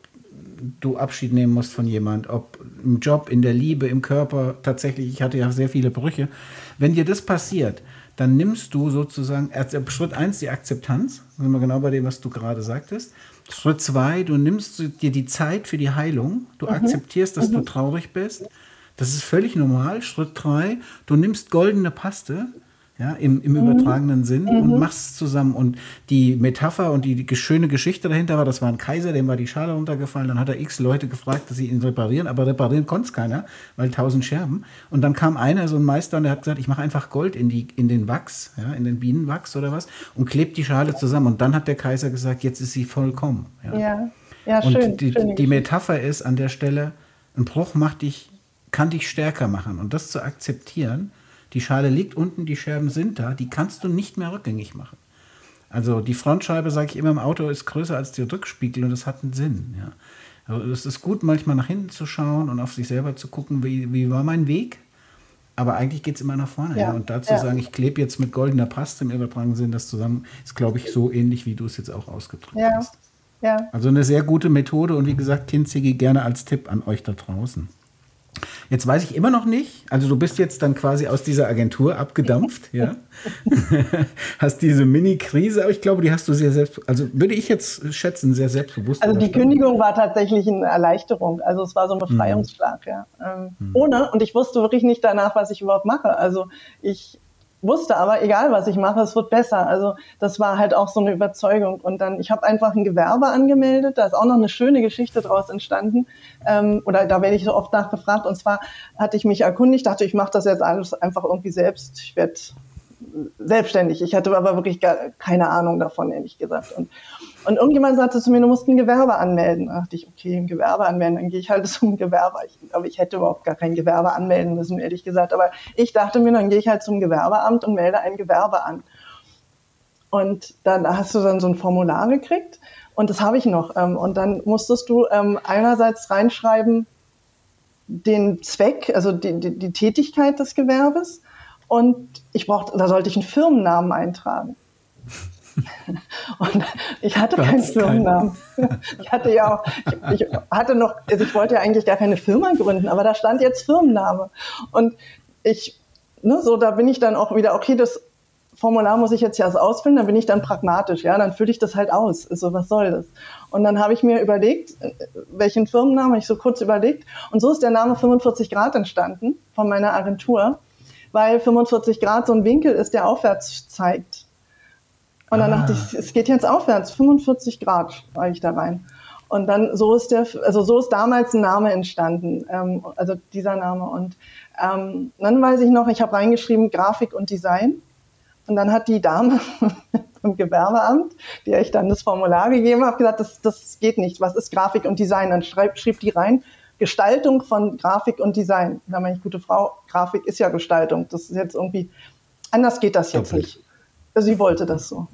du Abschied nehmen musst von jemand, ob im Job, in der Liebe, im Körper, tatsächlich, ich hatte ja sehr viele Brüche. Wenn dir das passiert, dann nimmst du sozusagen, Schritt eins, die Akzeptanz, sind wir genau bei dem, was du gerade sagtest. Schritt zwei, du nimmst dir die Zeit für die Heilung, du mhm. akzeptierst, dass mhm. du traurig bist. Das ist völlig normal. Schritt drei, du nimmst goldene Paste, ja, im, im mhm. übertragenen Sinn mhm. und machst es zusammen. Und die Metapher und die, die schöne Geschichte dahinter war, das war ein Kaiser, dem war die Schale runtergefallen, dann hat er x Leute gefragt, dass sie ihn reparieren, aber reparieren konnte es keiner, weil tausend Scherben. Und dann kam einer, so ein Meister, und der hat gesagt, ich mache einfach Gold in, die, in den Wachs, ja, in den Bienenwachs oder was, und klebt die Schale zusammen. Und dann hat der Kaiser gesagt, jetzt ist sie vollkommen. Ja, ja, ja und schön. Die, schön die Metapher ist an der Stelle, ein Bruch macht dich, kann dich stärker machen. Und das zu akzeptieren, die Schale liegt unten, die Scherben sind da, die kannst du nicht mehr rückgängig machen. Also die Frontscheibe, sage ich immer, im Auto ist größer als die Rückspiegel und das hat einen Sinn. Ja. Also es ist gut, manchmal nach hinten zu schauen und auf sich selber zu gucken, wie, wie war mein Weg, aber eigentlich geht es immer nach vorne. Ja. Ja. Und dazu ja. sagen, ich klebe jetzt mit goldener Paste im übertragenen Sinn das zusammen, ist, glaube ich, so ähnlich, wie du es jetzt auch ausgedrückt ja. hast. Ja. Also eine sehr gute Methode und wie gesagt, Kintsugi gerne als Tipp an euch da draußen. Jetzt weiß ich immer noch nicht, also du bist jetzt dann quasi aus dieser Agentur abgedampft, ja. Hast diese Mini-Krise, aber ich glaube, die hast du sehr selbst, also würde ich jetzt schätzen, sehr selbstbewusst. Also die Kündigung war tatsächlich eine Erleichterung, also es war so ein Befreiungsschlag, mhm. ja. Ähm, mhm. Ohne, und ich wusste wirklich nicht danach, was ich überhaupt mache. Also ich wusste aber, egal was ich mache, es wird besser. Also das war halt auch so eine Überzeugung. Und dann, ich habe einfach ein Gewerbe angemeldet, da ist auch noch eine schöne Geschichte draus entstanden. Ähm, oder da werde ich so oft nachgefragt. Und zwar hatte ich mich erkundigt, dachte, ich mache das jetzt alles einfach irgendwie selbst. Ich werde selbstständig. Ich hatte aber wirklich gar keine Ahnung davon, ehrlich gesagt. Und, und irgendjemand sagte zu mir, du musst ein Gewerbe anmelden. Da dachte ich, okay, ein Gewerbe anmelden, dann gehe ich halt zum Gewerbe. Ich, aber ich hätte überhaupt gar kein Gewerbe anmelden müssen, ehrlich gesagt. Aber ich dachte mir, dann gehe ich halt zum Gewerbeamt und melde ein Gewerbe an. Und dann hast du dann so ein Formular gekriegt und das habe ich noch. Und dann musstest du einerseits reinschreiben, den Zweck, also die, die, die Tätigkeit des Gewerbes. Und ich brauchte, da sollte ich einen Firmennamen eintragen. Und ich hatte keinen Firmennamen. Ich hatte ja auch, ich, ich hatte noch, also ich wollte ja eigentlich gar keine Firma gründen, aber da stand jetzt Firmenname. Und ich, ne, so, da bin ich dann auch wieder, okay, das Formular muss ich jetzt ja ausfüllen, dann bin ich dann pragmatisch, ja, dann fülle ich das halt aus. Also was soll das? Und dann habe ich mir überlegt, welchen Firmennamen, habe ich so kurz überlegt. Und so ist der Name fünfundvierzig Grad entstanden von meiner Agentur, weil fünfundvierzig Grad so ein Winkel ist, der aufwärts zeigt. Und dann ah. dachte ich, es geht jetzt aufwärts, fünfundvierzig Grad war ich da rein. Und dann, so ist der, also so ist damals ein Name entstanden, ähm, also dieser Name. Und ähm, dann weiß ich noch, ich habe reingeschrieben Grafik und Design. Und dann hat die Dame im Gewerbeamt, der ich dann das Formular gegeben habe, gesagt, das, das geht nicht. Was ist Grafik und Design? Dann schreib, schrieb die rein, Gestaltung von Grafik und Design. Da meine ich, gute Frau, Grafik ist ja Gestaltung. Das ist jetzt irgendwie, anders geht das jetzt nicht. Sie wollte das so.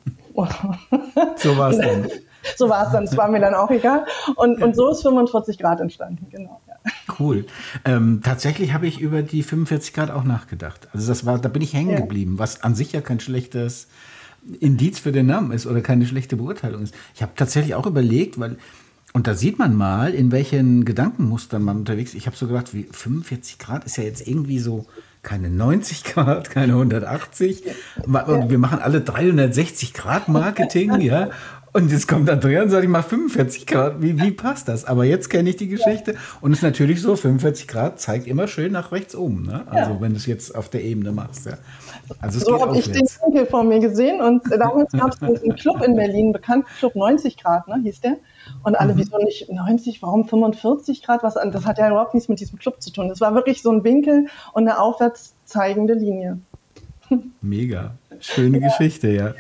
So war es dann. So war es dann, es war mir dann auch egal. Und, und so ist fünfundvierzig Grad entstanden, genau. Ja. Cool. Ähm, tatsächlich habe ich über die fünfundvierzig Grad auch nachgedacht. Also das war, da bin ich hängen ja. geblieben, was an sich ja kein schlechtes Indiz für den Namen ist oder keine schlechte Beurteilung ist. Ich habe tatsächlich auch überlegt, weil und da sieht man mal, in welchen Gedankenmustern man unterwegs ist. Ich habe so gedacht, wie fünfundvierzig Grad ist ja jetzt irgendwie so keine neunzig Grad, keine hundertachtzig. Und wir machen alle dreihundertsechzig Grad Marketing, ja. Und jetzt kommt Andrea und sagt, ich mache fünfundvierzig Grad. Wie, wie passt das? Aber jetzt kenne ich die Geschichte. Und es ist natürlich so, fünfundvierzig Grad zeigt immer schön nach rechts oben. Ne? Also ja. wenn du es jetzt auf der Ebene machst. Ja. Also es so habe ich den Winkel vor mir gesehen. Und damals gab es einen Club in Berlin, einen bekannten Club, neunzig Grad, ne, hieß der. Und alle, mhm. wieso nicht neunzig, warum fünfundvierzig Grad? Was, das hat ja überhaupt nichts mit diesem Club zu tun. Das war wirklich so ein Winkel und eine aufwärts zeigende Linie. Mega. Schöne ja. Geschichte, ja.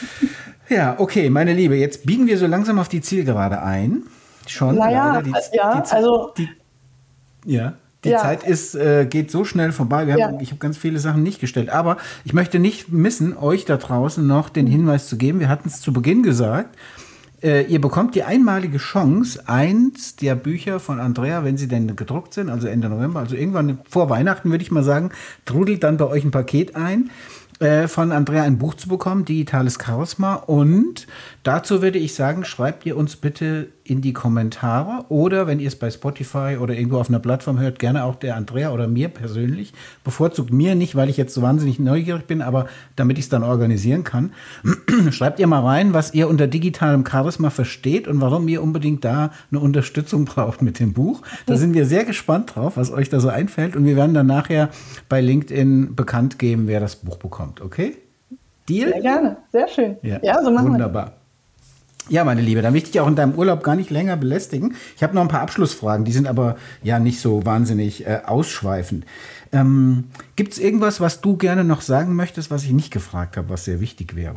Ja, okay, meine Liebe, jetzt biegen wir so langsam auf die Zielgerade ein. Schon, naja, leider. Die, ja, die, also... Die, ja, die ja. Zeit ist, äh, geht so schnell vorbei. Wir haben, ja. Ich habe ganz viele Sachen nicht gestellt. Aber ich möchte nicht missen, euch da draußen noch den Hinweis zu geben. Wir hatten es zu Beginn gesagt. Äh, ihr bekommt die einmalige Chance, eins der Bücher von Andrea, wenn sie denn gedruckt sind, also Ende November, also irgendwann vor Weihnachten, würde ich mal sagen, trudelt dann bei euch ein Paket ein, von Andrea ein Buch zu bekommen, Digitales Charisma. Und dazu würde ich sagen, schreibt ihr uns bitte in die Kommentare oder wenn ihr es bei Spotify oder irgendwo auf einer Plattform hört, gerne auch der Andrea oder mir persönlich. Bevorzugt mir nicht, weil ich jetzt so wahnsinnig neugierig bin, aber damit ich es dann organisieren kann. Schreibt ihr mal rein, was ihr unter digitalem Charisma versteht und warum ihr unbedingt da eine Unterstützung braucht mit dem Buch. Da sind wir sehr gespannt drauf, was euch da so einfällt. Und wir werden dann nachher bei LinkedIn bekannt geben, wer das Buch bekommt. Okay? Deal? Sehr gerne, sehr schön. Ja, ja so machen wir. Wunderbar. Ja, meine Liebe, dann will ich dich auch in deinem Urlaub gar nicht länger belästigen. Ich habe noch ein paar Abschlussfragen, die sind aber ja nicht so wahnsinnig äh, ausschweifend. Ähm, Gibt es irgendwas, was du gerne noch sagen möchtest, was ich nicht gefragt habe, was sehr wichtig wäre?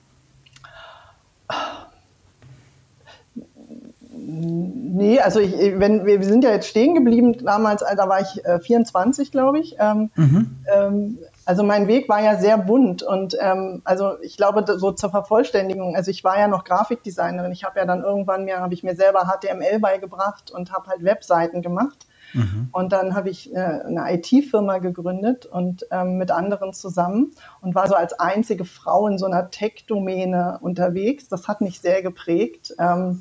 Nee, also ich, wenn, wir sind ja jetzt stehen geblieben, damals, da war ich äh, vierundzwanzig, glaube ich. Ähm, mhm. ähm, also mein Weg war ja sehr bunt und ähm, also ich glaube so zur Vervollständigung, also ich war ja noch Grafikdesignerin, ich habe ja dann irgendwann mir, habe ich mir selber H T M L beigebracht und habe halt Webseiten gemacht. Mhm. Und dann habe ich äh, eine I T-Firma gegründet und ähm, mit anderen zusammen und war so als einzige Frau in so einer Tech-Domäne unterwegs. Das hat mich sehr geprägt. Ähm,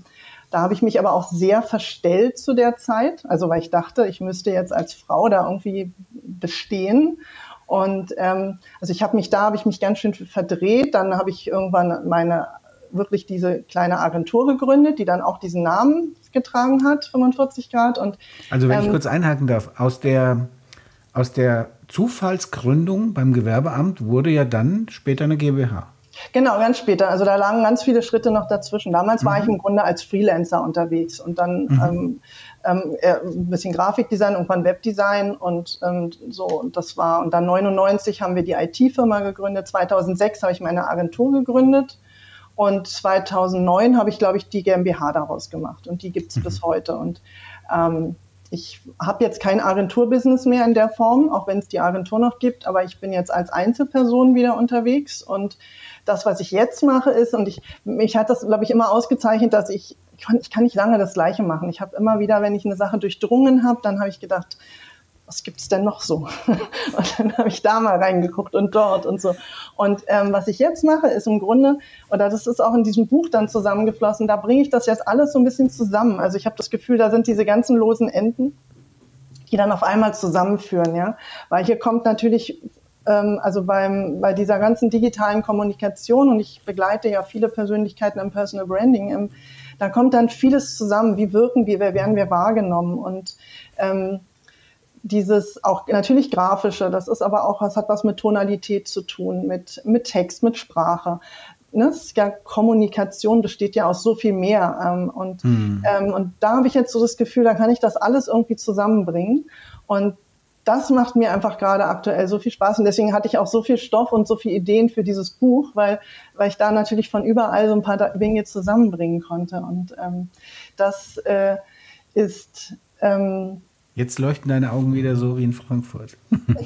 Da habe ich mich aber auch sehr verstellt zu der Zeit, also weil ich dachte, ich müsste jetzt als Frau da irgendwie bestehen. Und ähm, also ich habe mich da, habe ich mich ganz schön verdreht. Dann habe ich irgendwann meine wirklich diese kleine Agentur gegründet, die dann auch diesen Namen getragen hat, fünfundvierzig Grad. Und, also wenn ähm, ich kurz einhaken darf, aus der, aus der Zufallsgründung beim Gewerbeamt wurde ja dann später eine GmbH. Genau, ganz später. Also da lagen ganz viele Schritte noch dazwischen. Damals mhm. war ich im Grunde als Freelancer unterwegs und dann mhm. ähm, ähm, ein bisschen Grafikdesign, irgendwann Webdesign und ähm, so. Und das war, und dann neunundneunzig haben wir die I T-Firma gegründet. zweitausendsechs habe ich meine Agentur gegründet und zweitausendneun habe ich, glaube ich, die GmbH daraus gemacht und die gibt's mhm. bis heute. Und ähm, ich habe jetzt kein Agenturbusiness mehr in der Form, auch wenn es die Agentur noch gibt, aber ich bin jetzt als Einzelperson wieder unterwegs und das, was ich jetzt mache, ist, und ich, mich hat das, glaube ich, immer ausgezeichnet, dass ich, ich kann, ich kann nicht lange das Gleiche machen. Ich habe immer wieder, wenn ich eine Sache durchdrungen habe, dann habe ich gedacht, was gibt's denn noch so? Und dann habe ich da mal reingeguckt und dort und so. Und ähm, was ich jetzt mache, ist im Grunde, oder das ist auch in diesem Buch dann zusammengeflossen, da bringe ich das jetzt alles so ein bisschen zusammen. Also ich habe das Gefühl, da sind diese ganzen losen Enden, die dann auf einmal zusammenführen, ja. Weil hier kommt natürlich also beim, bei dieser ganzen digitalen Kommunikation, und ich begleite ja viele Persönlichkeiten im Personal Branding, da kommt dann vieles zusammen. Wie wirken wir, wer werden wir wahrgenommen? Und ähm, dieses auch natürlich grafische, das ist aber auch, das hat was mit Tonalität zu tun, mit, mit Text, mit Sprache. Ne? Das ist ja, Kommunikation besteht ja aus so viel mehr. Ähm, und, hm. ähm, und da habe ich jetzt so das Gefühl, da kann ich das alles irgendwie zusammenbringen. Und das macht mir einfach gerade aktuell so viel Spaß und deswegen hatte ich auch so viel Stoff und so viele Ideen für dieses Buch, weil, weil ich da natürlich von überall so ein paar Dinge zusammenbringen konnte und ähm, das äh, ist... Ähm, Jetzt leuchten deine Augen wieder so wie in Frankfurt.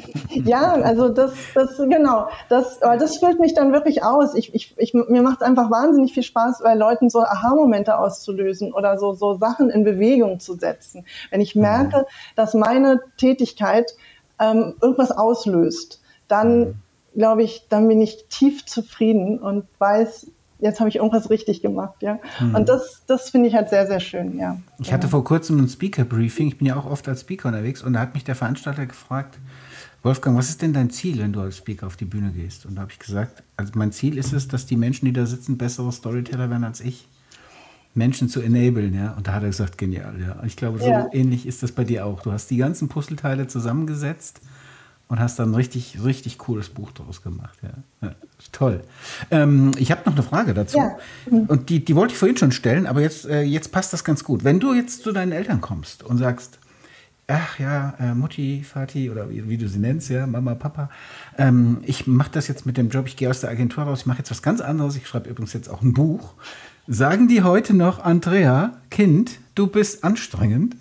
Ja, also das, das genau, das, das füllt mich dann wirklich aus. Ich, ich, ich, mir macht es einfach wahnsinnig viel Spaß, bei Leuten so Aha-Momente auszulösen oder so, so Sachen in Bewegung zu setzen. Wenn ich merke, mhm. dass meine Tätigkeit ähm, irgendwas auslöst, dann mhm. glaube ich, dann bin ich tief zufrieden und weiß, jetzt habe ich irgendwas richtig gemacht, ja. Hm. Und das, das finde ich halt sehr, sehr schön, ja. Ich hatte vor kurzem ein Speaker-Briefing. Ich bin ja auch oft als Speaker unterwegs und da hat mich der Veranstalter gefragt, Wolfgang, was ist denn dein Ziel, wenn du als Speaker auf die Bühne gehst? Und da habe ich gesagt, also mein Ziel ist es, dass die Menschen, die da sitzen, bessere Storyteller werden als ich. Menschen zu enablen, ja. Und da hat er gesagt, genial, ja. Ich glaube, so ja. ähnlich ist das bei dir auch. Du hast die ganzen Puzzleteile zusammengesetzt und hast dann ein richtig, richtig cooles Buch daraus gemacht. Ja. Ja, toll. Ähm, ich habe noch eine Frage dazu. Ja. Mhm. Und die, die wollte ich vorhin schon stellen, aber jetzt, äh, jetzt passt das ganz gut. Wenn du jetzt zu deinen Eltern kommst und sagst, ach ja, äh, Mutti, Vati oder wie, wie du sie nennst, ja, Mama, Papa, ähm, ich mache das jetzt mit dem Job, ich gehe aus der Agentur raus, ich mache jetzt was ganz anderes, ich schreibe übrigens jetzt auch ein Buch. Sagen die heute noch, Andrea, Kind, du bist anstrengend?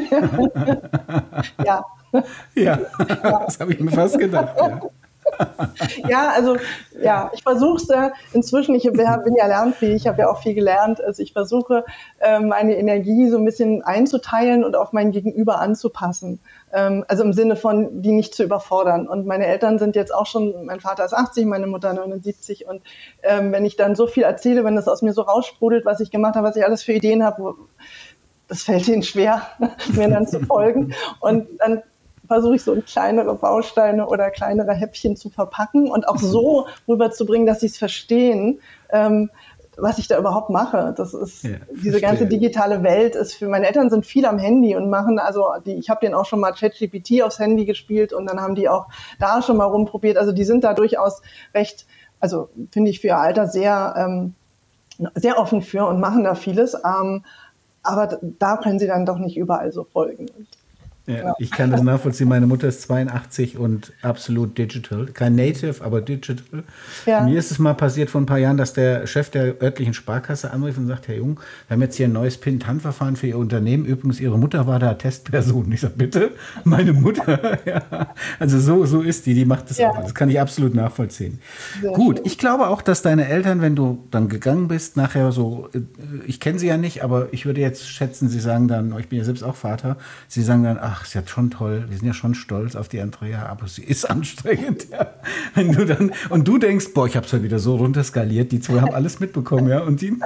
Ja. Ja, das habe ich mir fast gedacht. Ja, ja also ja, ich versuche es ja inzwischen, ich bin ja lernfähig, ich habe ja auch viel gelernt, also ich versuche meine Energie so ein bisschen einzuteilen und auf mein Gegenüber anzupassen, also im Sinne von, die nicht zu überfordern. Und meine Eltern sind jetzt auch schon, mein Vater ist achtzig, meine Mutter neunundsiebzig und wenn ich dann so viel erzähle, wenn das aus mir so raussprudelt, was ich gemacht habe, was ich alles für Ideen habe, das fällt ihnen schwer, mir dann zu folgen und dann versuche ich so in kleinere Bausteine oder kleinere Häppchen zu verpacken und auch so rüberzubringen, dass sie es verstehen, ähm, was ich da überhaupt mache. Das ist, ja, diese ganze digitale Welt ist für, meine Eltern sind viel am Handy und machen, also die, ich habe denen auch schon mal ChatGPT aufs Handy gespielt und dann haben die auch da schon mal rumprobiert. Also die sind da durchaus recht, also finde ich für ihr Alter sehr, ähm, sehr offen für und machen da vieles. Ähm, aber da können sie dann doch nicht überall so folgen. Ja, ja. Ich kann das nachvollziehen. Meine Mutter ist zweiundachtzig und absolut digital. Kein Native, aber digital. Ja. Mir ist es mal passiert vor ein paar Jahren, dass der Chef der örtlichen Sparkasse anrief und sagt, Herr Jung, wir haben jetzt hier ein neues Pin-Tan-Verfahren für Ihr Unternehmen. Übrigens, Ihre Mutter war da Testperson. Ich sage, bitte? Meine Mutter? Ja. Also so, so ist die. Die macht das ja. auch. Das kann ich absolut nachvollziehen. Sehr Gut, schön. Ich glaube auch, dass deine Eltern, wenn du dann gegangen bist, nachher so, ich kenne sie ja nicht, aber ich würde jetzt schätzen, sie sagen dann, ich bin ja selbst auch Vater, sie sagen dann, ach, ist ja schon toll, wir sind ja schon stolz auf die Andrea, aber sie ist anstrengend, ja. Wenn du dann, und du denkst, boah, ich hab's ja wieder so runterskaliert, die zwei haben alles mitbekommen, ja, und die,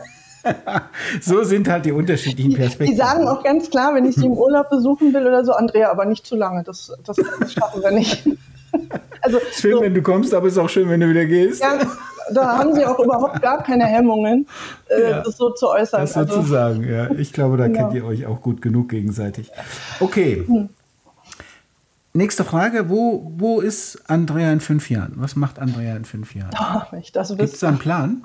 So sind halt die unterschiedlichen Perspektiven. Die sagen auch ganz klar, wenn ich sie im Urlaub besuchen will oder so, Andrea, aber nicht zu lange, das, das, das schaffen wir nicht. Also, schön, so, wenn du kommst, aber es ist auch schön, wenn du wieder gehst. Ja, da haben sie auch überhaupt gar keine Hemmungen, äh, ja, das so zu äußern. Das so also, zu sagen, ja. Ich glaube, da genau. kennt ihr euch auch gut genug gegenseitig. Okay. Hm. Nächste Frage, wo, wo ist Andrea in fünf Jahren? Was macht Andrea in fünf Jahren? Oh, Gibt es da einen Plan?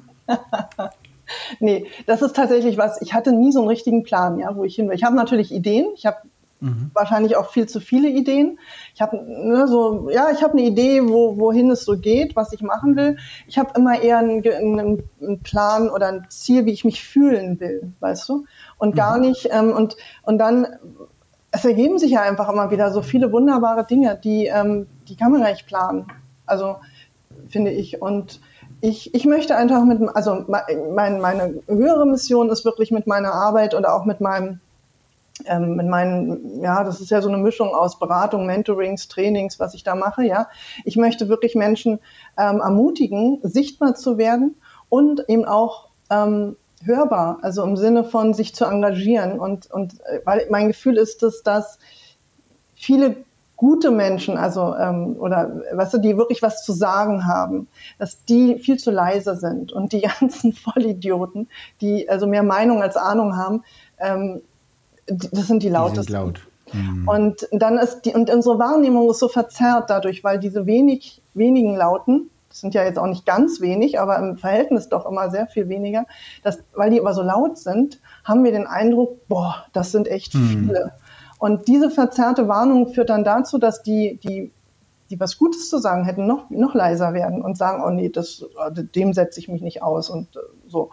Nee, das ist tatsächlich was, ich hatte nie so einen richtigen Plan, ja, wo ich hin will. Ich habe natürlich Ideen, ich habe mhm. wahrscheinlich auch viel zu viele Ideen. Ich habe ne, so, ja, ich habe eine Idee, wo, wohin es so geht, was ich machen will. Ich habe immer eher einen, einen, einen Plan oder ein Ziel, wie ich mich fühlen will, weißt du? Und gar mhm. nicht, ähm, und, und dann, es ergeben sich ja einfach immer wieder so viele wunderbare Dinge, die, ähm, die kann man gar nicht planen. Also, finde ich. Und ich, ich möchte einfach mit, also mein, meine höhere Mission ist wirklich mit meiner Arbeit oder auch mit meinem, ähm, mit meinen, ja, das ist ja so eine Mischung aus Beratung, Mentorings, Trainings, was ich da mache, ja. Ich möchte wirklich Menschen ähm, ermutigen, sichtbar zu werden und eben auch ähm, hörbar, also im Sinne von sich zu engagieren. Und, und weil mein Gefühl ist, dass das viele gute Menschen, also ähm, oder weißt du, die wirklich was zu sagen haben, dass die viel zu leise sind und die ganzen Vollidioten, die also mehr Meinung als Ahnung haben, ähm, die, das sind die lautesten. Die sind laut. Mhm. Und dann ist die und unsere Wahrnehmung ist so verzerrt dadurch, weil diese wenig wenigen Lauten, das sind ja jetzt auch nicht ganz wenig, aber im Verhältnis doch immer sehr viel weniger, dass, weil die aber so laut sind, haben wir den Eindruck, boah, das sind echt mhm. viele. Und diese verzerrte Warnung führt dann dazu, dass die, die, die was Gutes zu sagen hätten, noch, noch leiser werden und sagen, oh nee, das, dem setze ich mich nicht aus und so.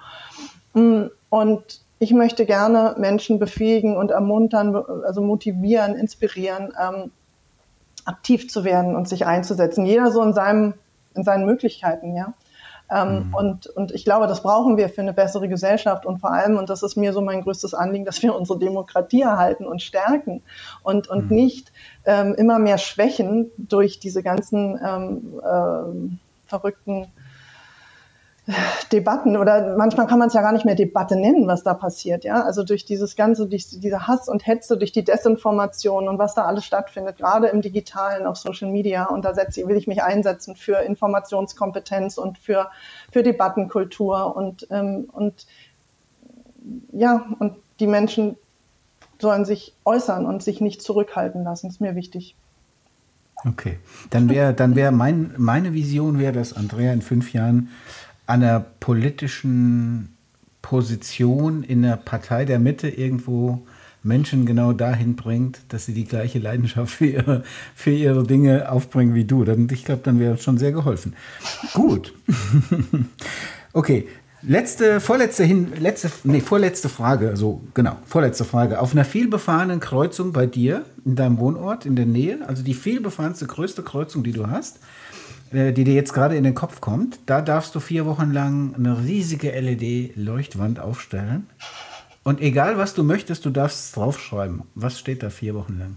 Und ich möchte gerne Menschen befähigen und ermuntern, also motivieren, inspirieren, ähm, aktiv zu werden und sich einzusetzen. Jeder so in seinem, in seinen Möglichkeiten, ja. Ähm, mhm. und, und ich glaube, das brauchen wir für eine bessere Gesellschaft und vor allem, und das ist mir so mein größtes Anliegen, dass wir unsere Demokratie erhalten und stärken und, und mhm. nicht ähm, immer mehr schwächen durch diese ganzen ähm, äh, verrückten Debatten oder manchmal kann man es ja gar nicht mehr Debatte nennen, was da passiert, ja, also durch dieses ganze, durch diese Hass und Hetze, durch die Desinformation und was da alles stattfindet, gerade im Digitalen, auf Social Media und da setze, will ich mich einsetzen für Informationskompetenz und für, für Debattenkultur und, ähm, und ja, und die Menschen sollen sich äußern und sich nicht zurückhalten lassen, ist mir wichtig. Okay, dann wäre dann wär mein, meine Vision wäre, dass Andrea in fünf Jahren an einer politischen Position in der Partei der Mitte irgendwo Menschen genau dahin bringt, dass sie die gleiche Leidenschaft für ihre, für ihre Dinge aufbringen wie du. Dann, ich glaube, dann wäre uns schon sehr geholfen. Gut. Okay. Letzte, vorletzte, hin, letzte, nee, vorletzte Frage, also genau, vorletzte Frage. Auf einer vielbefahrenen Kreuzung bei dir, in deinem Wohnort, in der Nähe, also die vielbefahrenste, größte Kreuzung, die du hast, die dir jetzt gerade in den Kopf kommt, da darfst du vier Wochen lang eine riesige L E D-Leuchtwand aufstellen. Und egal, was du möchtest, du darfst es draufschreiben. Was steht da vier Wochen lang?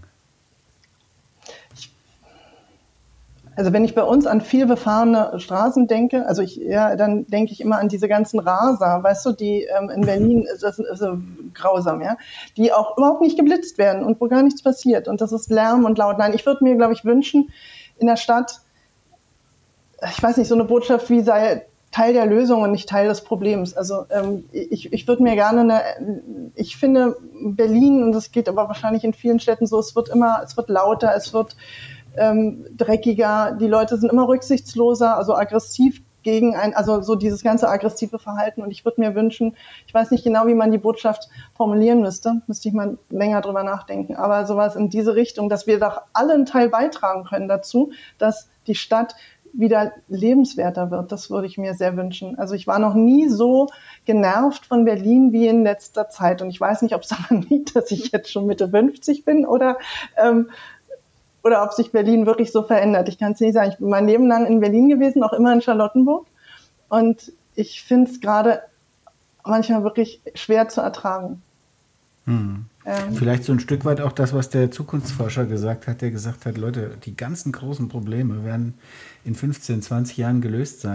Also wenn ich bei uns an viel befahrene Straßen denke, also ich, ja, dann denke ich immer an diese ganzen Raser, weißt du, die ähm, in Berlin, das ist so grausam, ja, die auch überhaupt nicht geblitzt werden und wo gar nichts passiert. Und das ist Lärm und laut. Nein, ich würde mir, glaube ich, wünschen, in der Stadt, ich weiß nicht, so eine Botschaft wie sei Teil der Lösung und nicht Teil des Problems. Also ähm, ich, ich würde mir gerne eine, ich finde Berlin, und das geht aber wahrscheinlich in vielen Städten so, es wird immer, es wird lauter, es wird ähm, dreckiger, die Leute sind immer rücksichtsloser, also aggressiv gegen ein, also so dieses ganze aggressive Verhalten. Und ich würde mir wünschen, ich weiß nicht genau, wie man die Botschaft formulieren müsste, müsste ich mal länger drüber nachdenken, aber sowas in diese Richtung, dass wir doch alle einen Teil beitragen können dazu, dass die Stadt wieder lebenswerter wird. Das würde ich mir sehr wünschen. Also ich war noch nie so genervt von Berlin wie in letzter Zeit. Und ich weiß nicht, ob es daran liegt, dass ich jetzt schon Mitte fünfzig bin oder, ähm, oder ob sich Berlin wirklich so verändert. Ich kann es nicht sagen. Ich bin mein Leben lang in Berlin gewesen, auch immer in Charlottenburg. Und ich finde es gerade manchmal wirklich schwer zu ertragen. Hm. Ähm, Vielleicht so ein Stück weit auch das, was der Zukunftsforscher gesagt hat, der gesagt hat, Leute, die ganzen großen Probleme werden in fünfzehn, zwanzig Jahren gelöst sein.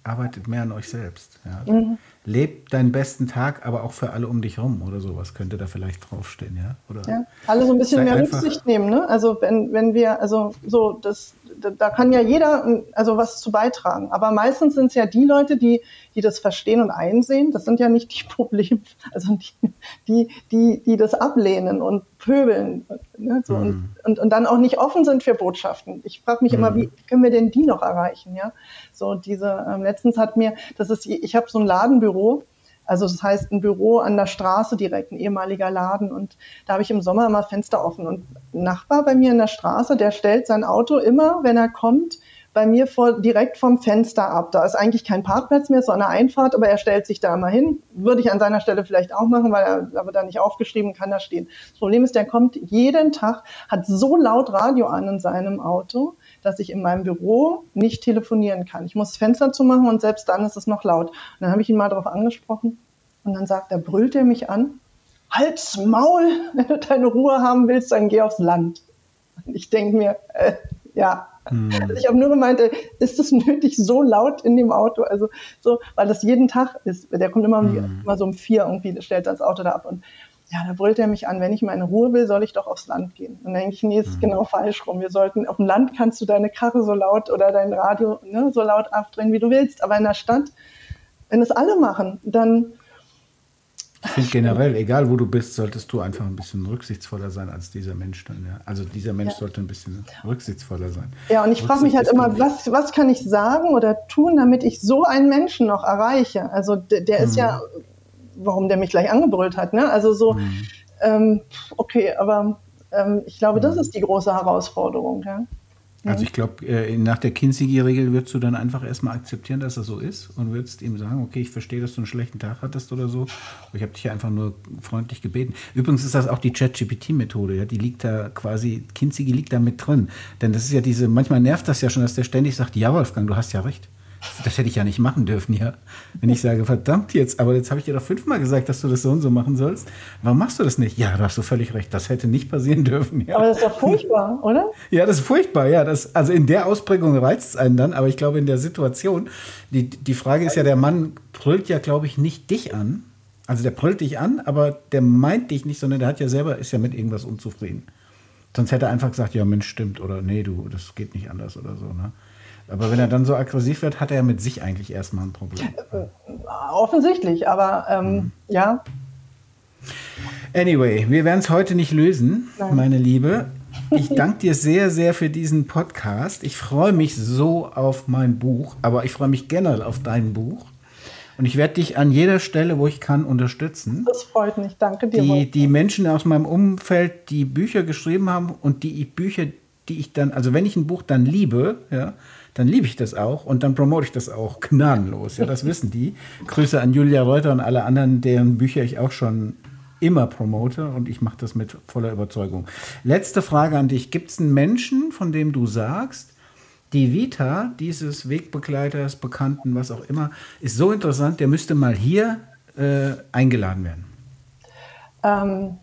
arbeitet mehr an euch selbst. Ja? Mhm. Lebt deinen besten Tag, aber auch für alle um dich rum oder sowas könnte da vielleicht draufstehen, ja? Oder Ja, alle so ein bisschen sei mehr einfach, Rücksicht nehmen, ne? Also wenn, wenn wir, also so, das, da, da kann ja jeder also was zu beitragen. Aber meistens sind es ja die Leute, die, die das verstehen und einsehen. Das sind ja nicht die Probleme, also die, die, die, die das ablehnen und pöbeln, ne? So, und, und, und dann auch nicht offen sind für Botschaften. Ich frage mich immer, wie können wir denn die noch erreichen, ja? So diese, ähm, letztens hat mir, das ist, ich habe so ein Ladenbüro. Also das heißt ein Büro an der Straße direkt, ein ehemaliger Laden. Und da habe ich im Sommer immer Fenster offen. Und ein Nachbar bei mir in der Straße, der stellt sein Auto immer, wenn er kommt, bei mir vor, direkt vom Fenster ab. Da ist eigentlich kein Parkplatz mehr, so eine Einfahrt, aber er stellt sich da immer hin. Würde ich an seiner Stelle vielleicht auch machen, weil er aber da nicht aufgeschrieben kann, da stehen. Das Problem ist, der kommt jeden Tag, hat so laut Radio an in seinem Auto, dass ich in meinem Büro nicht telefonieren kann. Ich muss das Fenster zumachen und selbst dann ist es noch laut. Und dann habe ich ihn mal darauf angesprochen und dann sagt er, brüllt er mich an, halt's Maul, wenn du deine Ruhe haben willst, dann geh aufs Land. Und ich denke mir, äh, ja. Hm. Also ich habe nur gemeint, ist es nötig, so laut in dem Auto? Also so, weil das jeden Tag ist. Der kommt immer, hm. immer so um vier irgendwie, stellt das Auto da ab und ja, da brüllt er mich an, wenn ich meine Ruhe will, soll ich doch aufs Land gehen. Und dann denke ich, nee, es ist mhm. genau falsch rum. Wir sollten, auf dem Land kannst du deine Karre so laut oder dein Radio ne, so laut abdrehen, wie du willst. Aber in der Stadt, wenn es alle machen, dann... Ich finde generell, egal wo du bist, solltest du einfach ein bisschen rücksichtsvoller sein als dieser Mensch dann. Ja? Also dieser Mensch ja. sollte ein bisschen rücksichtsvoller sein. Ja, und ich frage mich halt immer, was, was kann ich sagen oder tun, damit ich so einen Menschen noch erreiche? Also der, der ist mhm. ja... warum der mich gleich angebrüllt hat, ne? Also so, mhm. ähm, okay, aber ähm, ich glaube, das ist die große Herausforderung, ja. Also ich glaube, äh, nach der Kinsey-Regel würdest du dann einfach erstmal akzeptieren, dass das so ist und würdest ihm sagen, okay, ich verstehe, dass du einen schlechten Tag hattest oder so, aber ich habe dich ja einfach nur freundlich gebeten. Übrigens ist das auch die ChatGPT-Methode, ja, die liegt da quasi, Kinsey liegt da mit drin, denn das ist ja diese, manchmal nervt das ja schon, dass der ständig sagt, ja Wolfgang, du hast ja recht. Das hätte ich ja nicht machen dürfen, ja. Wenn ich sage, verdammt jetzt, aber jetzt habe ich dir doch fünfmal gesagt, dass du das so und so machen sollst. Warum machst du das nicht? Ja, da hast du völlig recht. Das hätte nicht passieren dürfen. Ja. Aber das ist doch furchtbar, oder? Ja, das ist furchtbar, ja. Das, also in der Ausprägung reizt es einen dann, aber ich glaube in der Situation, die, die Frage ist ja, der Mann brüllt ja, glaube ich, nicht dich an. Also der brüllt dich an, aber der meint dich nicht, sondern der hat ja selber, ist ja mit irgendwas unzufrieden. Sonst hätte er einfach gesagt, ja Mensch, stimmt, oder nee, du, das geht nicht anders oder so, ne? Aber wenn er dann so aggressiv wird, hat er ja mit sich eigentlich erstmal ein Problem. Äh, offensichtlich, aber ähm, mhm. ja. Anyway, wir werden es heute nicht lösen, Nein. meine Liebe. Ich danke dir sehr, sehr für diesen Podcast. Ich freue mich so auf mein Buch, aber ich freue mich generell auf dein Buch. Und ich werde dich an jeder Stelle, wo ich kann, unterstützen. Das freut mich, danke dir. Die, die Menschen aus meinem Umfeld, die Bücher geschrieben haben und die Bücher, die ich dann, also wenn ich ein Buch dann liebe, ja, dann liebe ich das auch und dann promote ich das auch gnadenlos. Ja, das wissen die. Grüße an Julia Reuter und alle anderen, deren Bücher ich auch schon immer promote und ich mache das mit voller Überzeugung. Letzte Frage an dich. Gibt es einen Menschen, von dem du sagst, die Vita dieses Wegbegleiters, Bekannten, was auch immer, ist so interessant, der müsste mal hier äh, eingeladen werden? Ähm,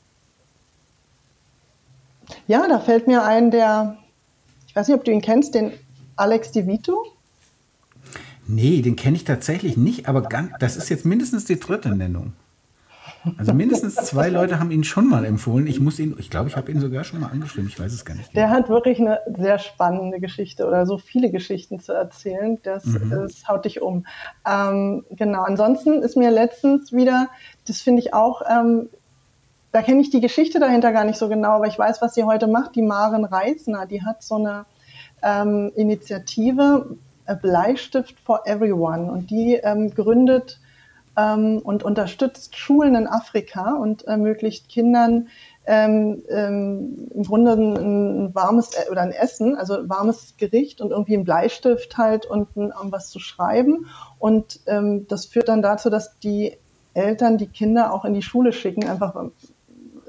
ja, da fällt mir ein, der, ich weiß nicht, ob du ihn kennst, den Alex Di Vito? Nee, den kenne ich tatsächlich nicht, aber ganz, das ist jetzt mindestens die dritte Nennung. Also mindestens zwei Leute haben ihn schon mal empfohlen. Ich muss ihn, ich glaube, ich habe ihn sogar schon mal angeschrieben. Ich weiß es gar nicht. Der hat wirklich eine sehr spannende Geschichte oder so viele Geschichten zu erzählen. Das, mhm. das haut dich um. Ähm, genau. Ansonsten ist mir letztens wieder, das finde ich auch, ähm, da kenne ich die Geschichte dahinter gar nicht so genau, aber ich weiß, was sie heute macht. Die Maren Reisner, die hat so eine ähm, Initiative, Bleistift for Everyone, und die ähm, gründet ähm, und unterstützt Schulen in Afrika und ermöglicht Kindern ähm, ähm, im Grunde ein, ein warmes oder ein Essen, also ein warmes Gericht und irgendwie einen Bleistift halt und ein, um was zu schreiben. Und ähm, das führt dann dazu, dass die Eltern die Kinder auch in die Schule schicken, einfach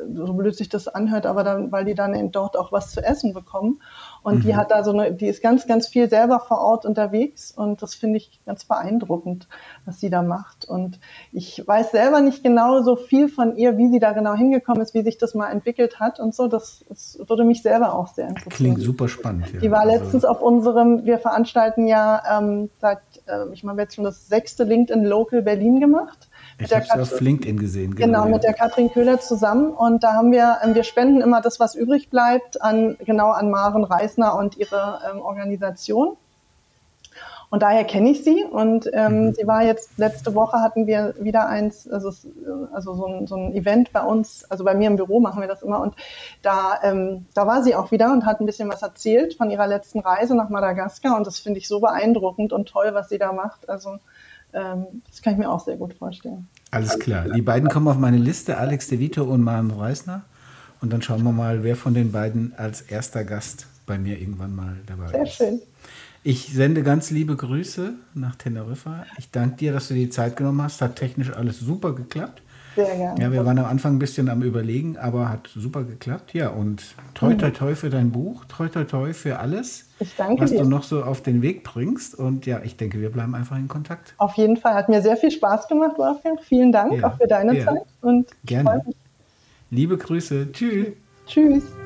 so blöd sich das anhört, aber dann, weil die dann eben dort auch was zu essen bekommen. Und mhm. die hat da so eine, die ist ganz, ganz viel selber vor Ort unterwegs und das finde ich ganz beeindruckend, was sie da macht. Und ich weiß selber nicht genau so viel von ihr, wie sie da genau hingekommen ist, wie sich das mal entwickelt hat und so. Das, das würde mich selber auch sehr interessieren. Klingt super spannend. Ja. Die war letztens also auf unserem, wir veranstalten ja ähm, seit, äh, ich meine, jetzt schon das sechste LinkedIn Local Berlin gemacht. Ich habe es auf LinkedIn gesehen. Genau, genau, mit der Katrin Köhler zusammen. Und da haben wir, ähm, wir spenden immer das, was übrig bleibt, an genau an Maren Reisner und ihre ähm, Organisation. Und daher kenne ich sie. Und ähm, mhm. sie war jetzt, letzte Woche hatten wir wieder eins, also, also so, ein, so ein Event bei uns, also bei mir im Büro machen wir das immer. Und da, ähm, da war sie auch wieder und hat ein bisschen was erzählt von ihrer letzten Reise nach Madagaskar. Und das finde ich so beeindruckend und toll, was sie da macht. Also das kann ich mir auch sehr gut vorstellen. Alles klar. Die beiden kommen auf meine Liste, Alex de Vito und Maren Reisner. Und dann schauen wir mal, wer von den beiden als erster Gast bei mir irgendwann mal dabei sehr ist. Sehr schön. Ich sende ganz liebe Grüße nach Teneriffa. Ich danke dir, dass du dir die Zeit genommen hast. Hat technisch alles super geklappt. Sehr gerne. Ja, wir waren am Anfang ein bisschen am Überlegen, aber hat super geklappt. Ja, und toi, toi, toi für dein Buch, toi, toi, toi für alles, ich danke was dir. du noch so auf den Weg bringst. Und ja, ich denke, wir bleiben einfach in Kontakt. Auf jeden Fall. Hat mir sehr viel Spaß gemacht, Wolfgang. Vielen Dank ja, auch für deine ja. Zeit. Und gerne. Liebe Grüße. Tschüss. Tschüss.